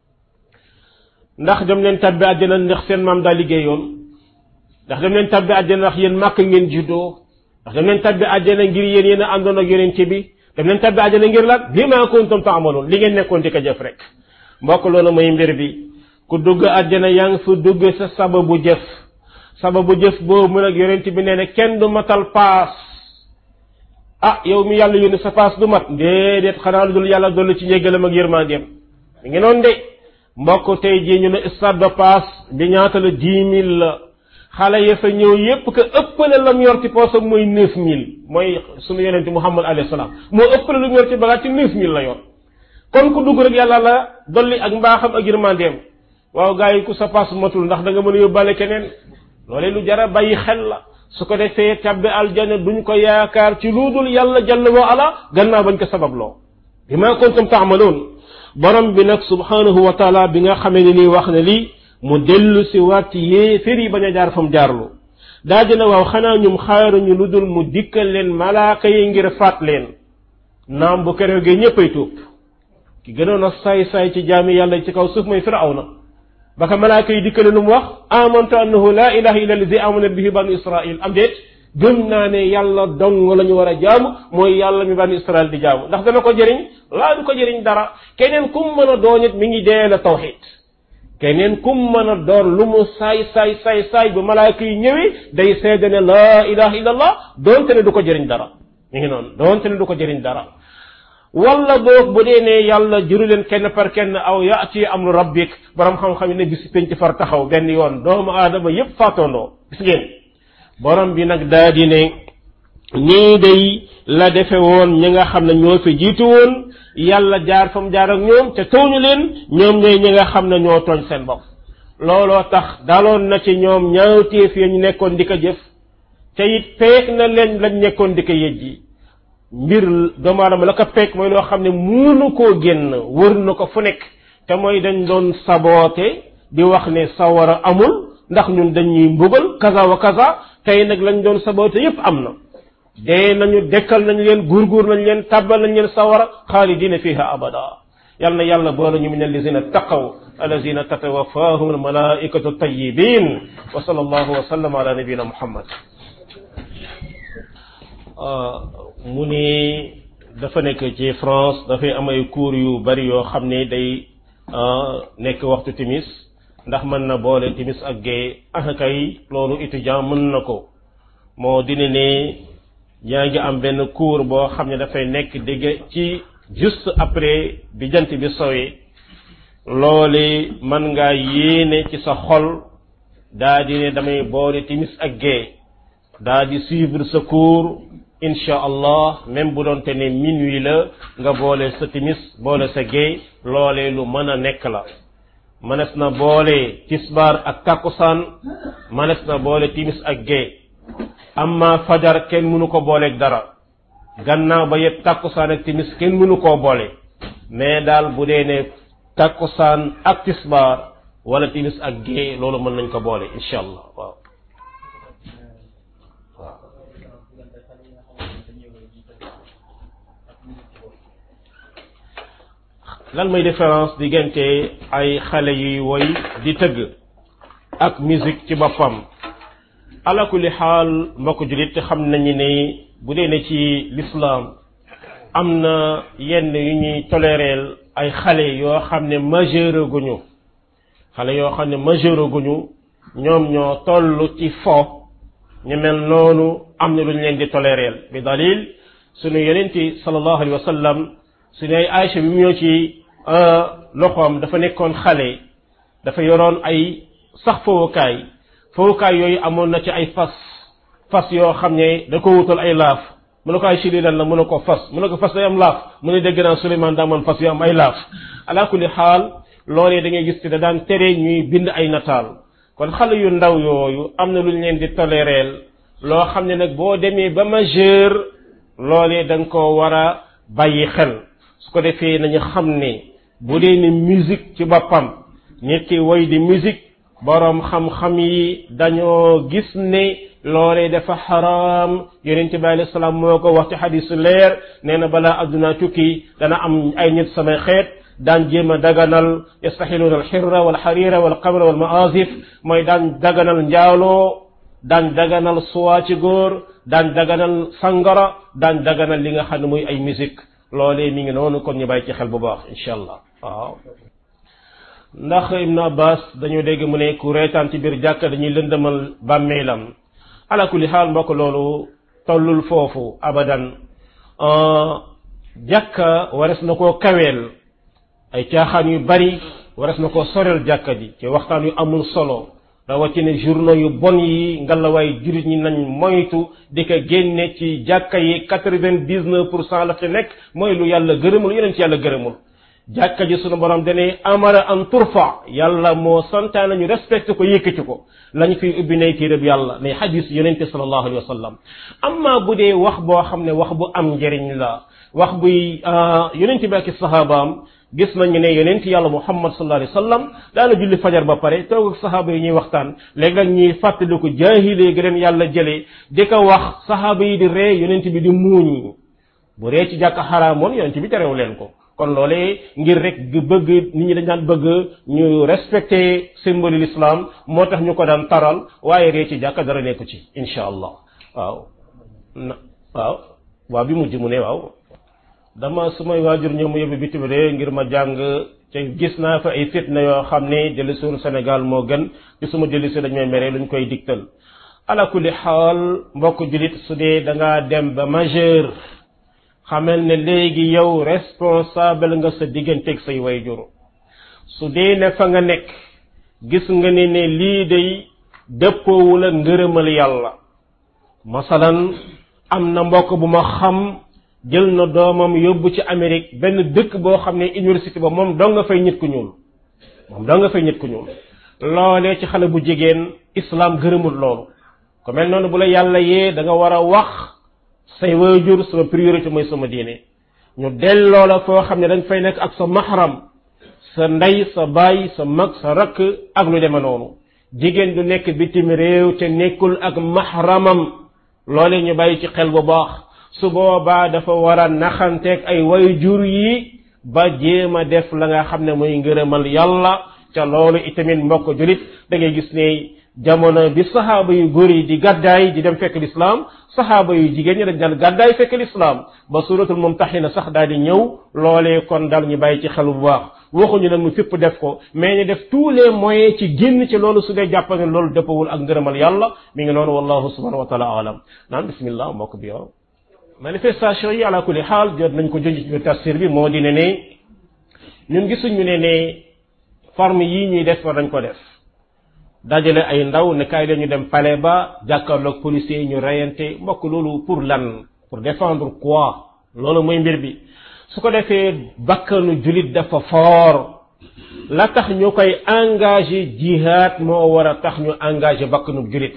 Speaker 1: ndax dem leen tabbi àjjana ndax seen maam daa liggéeyoon ndax dem leen tabbi àjjana ndax yéen màkk ngeen juddoo ndax dem leen tabbi àjjana ngir yéen a àndoon ak yonent bi dem leen tabbi àjjana ngir lan bima kuntum ta'malun li ngeen nekkoon di ko jëf rek mbokk loolu mooy mbir bi ku dugg àjjana yaa ngi fa dugg sa sababu jëf boobu mu nag yonent bi nee na kenn du matal paas yow mi yàlla yónni sa paas du mat déedéet xanaa lu dul yàlla dolli ci njéggalam ak yërmandeem mi ngi noonu de mbokk tey jii ñu ne stade de paas bi ñaata la 10 000 la xale ya fa ñëw yépp que ëppale la mu yor ci poosam mooy 9 000 mooy sunu yonent Muhammad alayhi salaam moo ëppale lu mu yor ci bagaat ci 9 000 la yor kon ku dugg rek yàlla la dolli ak mbaaxam ak yërmandeem waaw gars yi ku sa paas matul ndax da nga mën a yóbbaale keneen loolee lu jara bàyyi xel la su ko defee tabbi aljana duñ ko yaakaar ci lu dul yàlla jalla wa ala gannaaw bañ ko sababloo bima kuntum ta'malun borom bi nag subhanahu wa taala bi nga xamee ne nii wax na lii mu dellu si waat yéefér yi bañ a jaar fam jaarlu daa dina waaw xanaa ñum xaaruñu lu dul mu dikkal leen malaaka yi ngir faat leen naam bu keroogee ñëppay tuub ki gënoon a saay-saay ci jaami yàlla ci kaw suuf mooy firawna ba ka malaaka yi dikkale lu mu wax amantu annahu la ilaha illa allazi amana bihi banu israil am déet gëm naa ne yàlla dong la ñu war a jaamu mooy yàlla mi banu israil di jaamu ndax dana ko jëriñ laa du ko jëriñ dara keneen kum mën a doon it mi ngi dee la tawxid keneen kum mën a doon lu mu saay bu malaaka yi ñëwee day seede ne laa ilaha illa allah doonte ne du ko jëriñ dara mi ngi noonu doonte ne du ko jëriñ dara wala boog bu dee ne yàlla juru leen kenn par kenn aw yaati amru rabbik borom xam-xam ne bis penc far taxaw benn yoon doomu aadama yépp faatondoo gis ngeen borom bi nag daa di ne ñii day la defe woon ñi nga xam ne ñoo fi jiitu woon yàlla jaar fa mu jaar ak ñoom te tooñu leen ñoom ñooy ñi nga xam ne ñoo tooñ seen bopp looloo tax daloon na ci ñoom ñaawteef ya ñu nekkoon di ko jëf te it peek na leen lañ nekkoon di ko yëjji mbir doomu aadama la ko peek mooy loo xam ne muunu koo génn wër na ko fu nekk te mooy dañ doon saboote di wax ne sawara amul ndax ñun dañuy mbugal kaza wa kaza tey nag lañ doon saboote yépp am na dee nañu dekkal nañ leen gurgur nañ leen tàbbal nañ leen sawara xaalidina fiha abada yal na yàlla boole ñu min allazina taqaw allazina tatawaffahum almalaikatu tayyibin wa sallallahu wa sallam ala nabiyina muhammad mu ni dafa nekk ci France dafay am ay cours yu bari yoo xam ne day nekk waxtu timis ndax mën na boole timis ak gée kay loolu étudiant mën na ko moo dina ne yaa ngi am benn cours boo xam ne dafay nekk digg ci juste après bi jant bi sowee loole mën ngaa yéene ci sa xol daa di ne damay boole timis ak gée daa di suivre sa cours insha allah même bu doonte ne minuit la nga boole sa timis boole sa géey loolee lu mën a nekk la mënees na boole tisbaar ak takkusaan mënees na boole timis ak géey amma fajar kenn mënu ko booleeg dara gannaaw ba yëpp takkusaan ak timis kenn mënu koo boole mais daal bu dee ne takkusaan ak tisbaar wala timis ak géey loolu mën nañ ko boole insha allah waaw lan mooy différence diggante ay xale yuy woy di tëgg ak musique ci boppam ala kulli xaal mbokk jullit xam nañu ne bu dee ne ci l'islam am na yenn yu ñuy toléreel ay xale yoo xam ne majeur guñu xale yoo xam ne majeur guñu ñoom ñoo toll ci fo ñu mel noonu am na lu ñu leen di toléreel bi dalil sunu yonenti sallallahu alayhi wa sallam suñu ay Aïcha bi mu ñëw ci loxoom dafa nekkoon xale dafa yoroon ay sax fowukaay yooyu amoon na ci ay fas yoo xam ne da ko wutal ay laaf mu ne ko ay chili lan la mu ne ko fas mu ne ko fas day am laaf mu ne dégg naa Souleymane daa man fas yu am ay laaf ala kulli xaal loolee da ngay gis te da daan tere ñuy bind ay nataal kon xale yu ndaw yooyu am na lu ñu leen di toléreel loo xam ne nag boo demee ba majeur loolee da nga ko war a bàyyi xel su ko defee nañu xam ne bu dee ni musique ci boppam nit ki woy di musique boroom xam-xam yi dañoo gis ne loolee dafa xaraam yonent bi alayhi salaam moo ko wax ci xadisu leer nee na balaa adduna tukki dana am ay nit samay xeet daan jéem a daganal yastaxiluuna alxirra walxarira walqamra walmaasif mooy daan daganal njaaloo daan daganal suwaa ci góor daan daganal sangara daan daganal li nga xam ne muy ay musique loolee mi ngi noonu kon ñu bàyyi ci xel bu baax insha allah waaw ndax Ibn Abbas dañoo dégg mu ne ku reetaan ci biir jàkka dañuy lëndëmal bàmmeelam ala kulli xaal mbokk loolu tollul foofu abadan jàkka wares na koo kaweel ay caaxaan yu bari wares na koo sorel jàkka ji ci waxtaan yu amul solo rawatina journaux yu bon yi ngalawaay jurit ñi nañ moytu di ko génne ci jàkka yi 99% la ci nekk mooy lu yàlla gërëmul yeneen ci yàlla gërëmul jàkka ji sunu borom dane amara an turfa yàlla moo santaane ñu respecté ko yëkkati ko lañ fiy ubbi nay téereb yàlla nay xadis yonente sallallahu alayhi wa sallam amma bu dee wax boo xam ne wax bu am njëriñ la wax buy yonente bi ak sahabaam gis nañu ne yonent yàlla muhammad sallallahu alayhi wa sallam daana julli fajar ba pare toog ak sahaaba yi ñuy waxtaan léegi nag ñuy fàttaliku jaahile gi leen yàlla jëlee di ko wax sahaaba yi di ree yonent bi di muuñi bu ree ci jàkka xaraamoon yonent bi terew leen ko kon loolee ngir rek bëgg nit ñi dañ daan bëgg ñu respecté symbole l'islam moo tax ñu ko daan taral waaye ree ci jàkka dara nekku ci insha allah waaw bi mujj mu ne waaw dama sumay waajur ñëw mu yóbbu bitim réew ngir ma jàng te gis naa fa ay fitna yoo xam ne jëli suñu Sénégal moo gën ci suma jëli si dañ may mere luñ koy digtal ala kulli xaal mbokk julit su dee da ngaa dem ba majeur xamal ne léegi yow responsable nga sa digganteeg say waajur su dee ne fa nga nekk gis nga ne lii day dëppoowul ak ngërëmal yàlla masalan am na mbokk bu ma xam jël na doomam yóbbu ci Amérique benn dëkk boo xam ne université ba moom doo nga fay nit ku ñuul loolee ci xale bu jigéen islam gërëmul loolu ko mel noonu bu la yàlla yee da nga war a wax say waajur sama priorité mooy sama diine ñu delloo la foo xam ne dañ fay nekk ak sa mahram sa ndey sa baay sa mag sa rakk ak lu deme noonu jigéen du nekk bitim réew te nekkul ak mahramam loolee ñu bàyyi ci xel bu baax su boobaa dafa war a naxanteeg ay waajur yi ba jéem a def la nga xam ne mooy ngërëmal yàlla ca loolu itamit mbokk julit da ngay gis ne jamono bi sahaaba yu góor yi di gàddaay di dem fekk lislaam sahaaba yu jigéen ñi dañ daan gàddaay fekk lislaam ba suratul mumtaxina sax daal di ñëw loolee kon daal ñu bàyyi ci xel bu baax waxuñu nag mu fépp def ko mais ñu def tous les moyens ci génn ci loolu su dee jàpp ne loolu dëppawul ak ngërëmal yàlla mi ngi noonu wallahu subhanahu wa taala alam naan bismillah mbokk bi yow manifestation yi ala kulli xaal jot nañ ko junj ci tafsir bi moo di ne ñun gisuñu ne forme yii ñuy def war dañ ko def dajale ay ndaw ne kaay la ñu dem palais ba jàkkaarloog policiers yi ñu reyante mbokk loolu pour lan pour défendre quoi loolu mooy mbir bi su ko defee bakkanu julit dafa fort la tax ñu koy engagé jihad moo war a tax ñu engagé bakkanu julit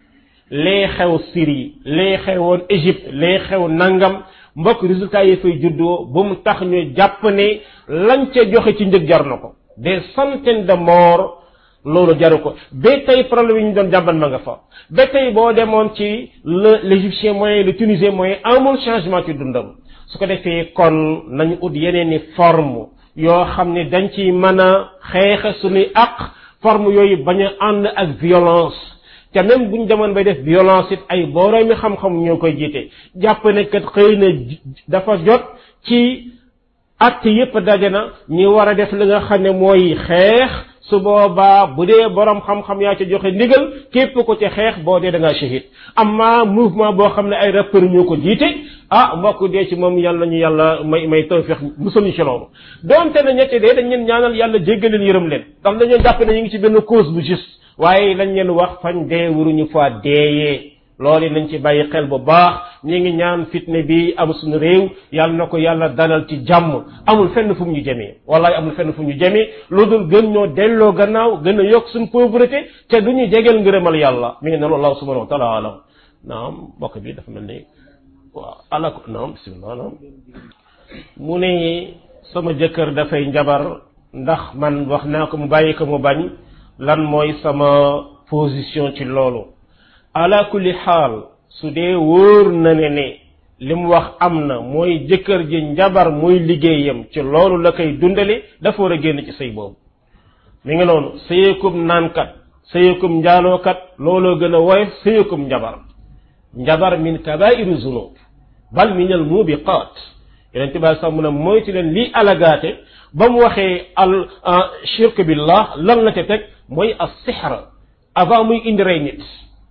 Speaker 1: lee xew Syrie lee xewoon Égypte lee xew nangam mbokk résultat yi fay juddoo bu mu tax ñu jàpp ne lañ ca joxe ci njëg jar na ko des centaines de morts loolu jaru ko ba tey problème yi ñu doon jàmban ma nga fa ba tey boo demoon ci l'égyptien moyen le tunisien moyen amul changement ci dundam su ko defee kon nañu ut yeneen i forme yoo xam ne dañ ci mën a xeexe suñuy àq forme yooyu bañ a ànd ak violence te même buñ demoon bay def violence it ay boroomi xam-xam ñoo koy jiite jàpp ne kat xëy na dafa jot ci acte yépp daje na ñi war a def li nga xam ne mooy xeex su boobaa bu dee borom xam-xam yaa ci joxe ndigal képp ko ci xeex boo dee da ngaa shahid amma mouvement boo xam ne ay rappeur ñoo ko jiite mbokk dee ci moom yàlla ñu yàlla may tawfiq musal ñu ci loolu donte na ñette dee dañ leen ñaanal yàlla jéggal leen yërëm leen ndax dañoo jàpp ne ñu ngi ci benn cause bu juste waaye lañ leen wax fañ dee wuruñu fa deeyee loolu nañ ci bàyyi xel bu baax ñi ngi ñaan fitne bi am suñu réew yàlla na ko yàlla dalal ci jàmm amul fenn fu mu ñu jëmee wallahi amul fenn fu mu ñu jëmee lu dul gën ñoo delloo gannaaw gën a yokk suñu pauvreté te du ñu jegeel ngërëmal yàlla mi ngi ne Allah subhanahu wa taala alam naam mbokk bi dafa mel ni waaw ala ko naam bismillah naam mu ne sama jëkkër dafay njabar ndax man wax naa ko mu bàyyi ko mu bañ lan mooy sama position ci loolu ala kulli xaal su dee wóor na ne li mu wax am na mooy jëkkër ji njabar muy liggéeyam ci loolu la koy dundale dafa war a génn ci sëy boobu mi ngi noonu sëyeekum naankat sëyeekum njaalookat looloo gën a woyof sëyeekum njabar min kabairu zunub bal min al mubiqat yeneen ba sax mu ne moytu leen lii alagaate ba mu waxee al shirk billah lan la ca teg mooy as sixra avant muy indi rey nit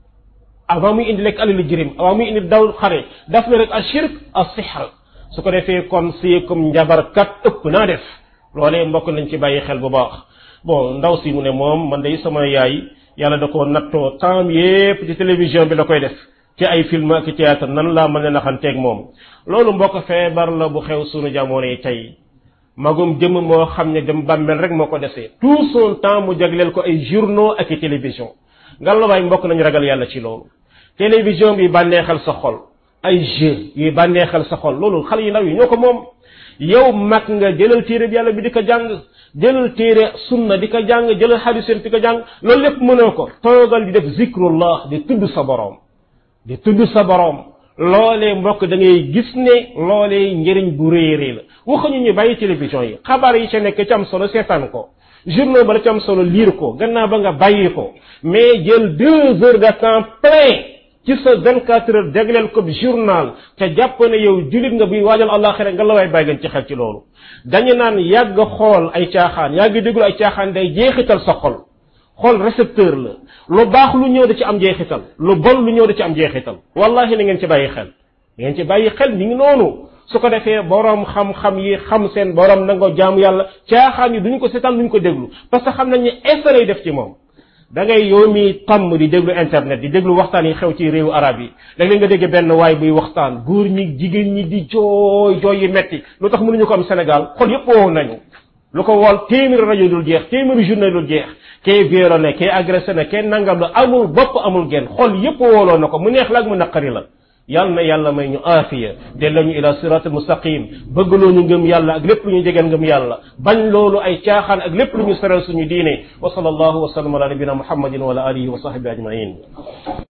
Speaker 1: avant muy indi lekk alali jirim avant muy indi daw xare daf ne rek a shirk a sihr su ko defee kon si comme njabarkat ëpp naa def loolee mbokk nañ ci bàyyi xel bu baax bon ndaw si mu ne moom man day sama yaay yàlla da koo nattoo temps yépp ci télévision bi la koy def ci ay film ak théâtre nan laa mën a naxanteeg moom loolu mbokk feebar la bu xew sunu jamono yi tey magum jëm moo xam ne dem bàmmeel rek moo ko desee tout son temps mu jagleel ko ay journaux ak i télévision ngallaawaay mbokk nañu ragal yàlla ci loolu télévision bi bànneexal sa xol ay jeux yuy bànneexal sa xol loolu xale yu ndaw yi ñoo ko moom yow mag nga jëlal téere bi yàlla bi di ko jàng jëlal téere sunna di ko jàng jëlal hadis di ko jàng loolu lépp mënoo ko toogal di def zikrullah di tudd sa borom di tudd sa borom loolee mbokk da ngay gis ne loolee njëriñ bu réerée la waxuñu ñu bàyyi télévision yi xabaar yi ca nekk ci am solo seetaan ko journaux ba la ci am solo lire ko gannaaw ba nga bàyyi ko mais jël 2 heures de temps plein ci sa 24 heures jagleel ko journal te jàpp ne yow julit nga buy waajal àllaaxira nga la waay bàyyi leen ci xel ci loolu dañu naan yàgg xool ay caaxaan yàgg déglu ay caaxaan day jeexital sa xol xol récepteur la lu baax lu ñëw da ci am jeexital lu bon lu ñëw da ci am jeexital wallahi na ngeen ci bàyyi xel ngeen ci bàyyi xel mi ngi noonu su ko defee borom xam-xam yi xam seen borom nangoo jaamu yàlla caaxaan yi duñu ko seetaan duñu ko déglu parce que xam nañ ne effet lay def ci moom da ngay yow mi tàmm di déglu internet di déglu waxtaan yi xew ci réewu arab yi léeg-léeg nga dégg benn waay buy waxtaan góor ñi jigéen ñi di jooy yi metti lu tax mënuñu ko am Sénégal xol yëpp woo nañu lu ko wol téeméeri rajo dul jeex téeméeri journée dul jeex kee violé kee agressé na kee nangam la amul bopp amul genn xol yëpp wooloo na ko mu neex la ak mu naqari la yàlla na yàlla may ñu aafiya delloo ñu ila siratal mustaqim bëggloo ñu ngëm yàlla ak lépp lu ñu jegeel ngëm yàlla bañ loolu ay caaxaan ak lépp lu ñu saral suñu diine wa sallallahu wa sallam ala nabina muhammadin wa ala alihi wa sahbihi ajmain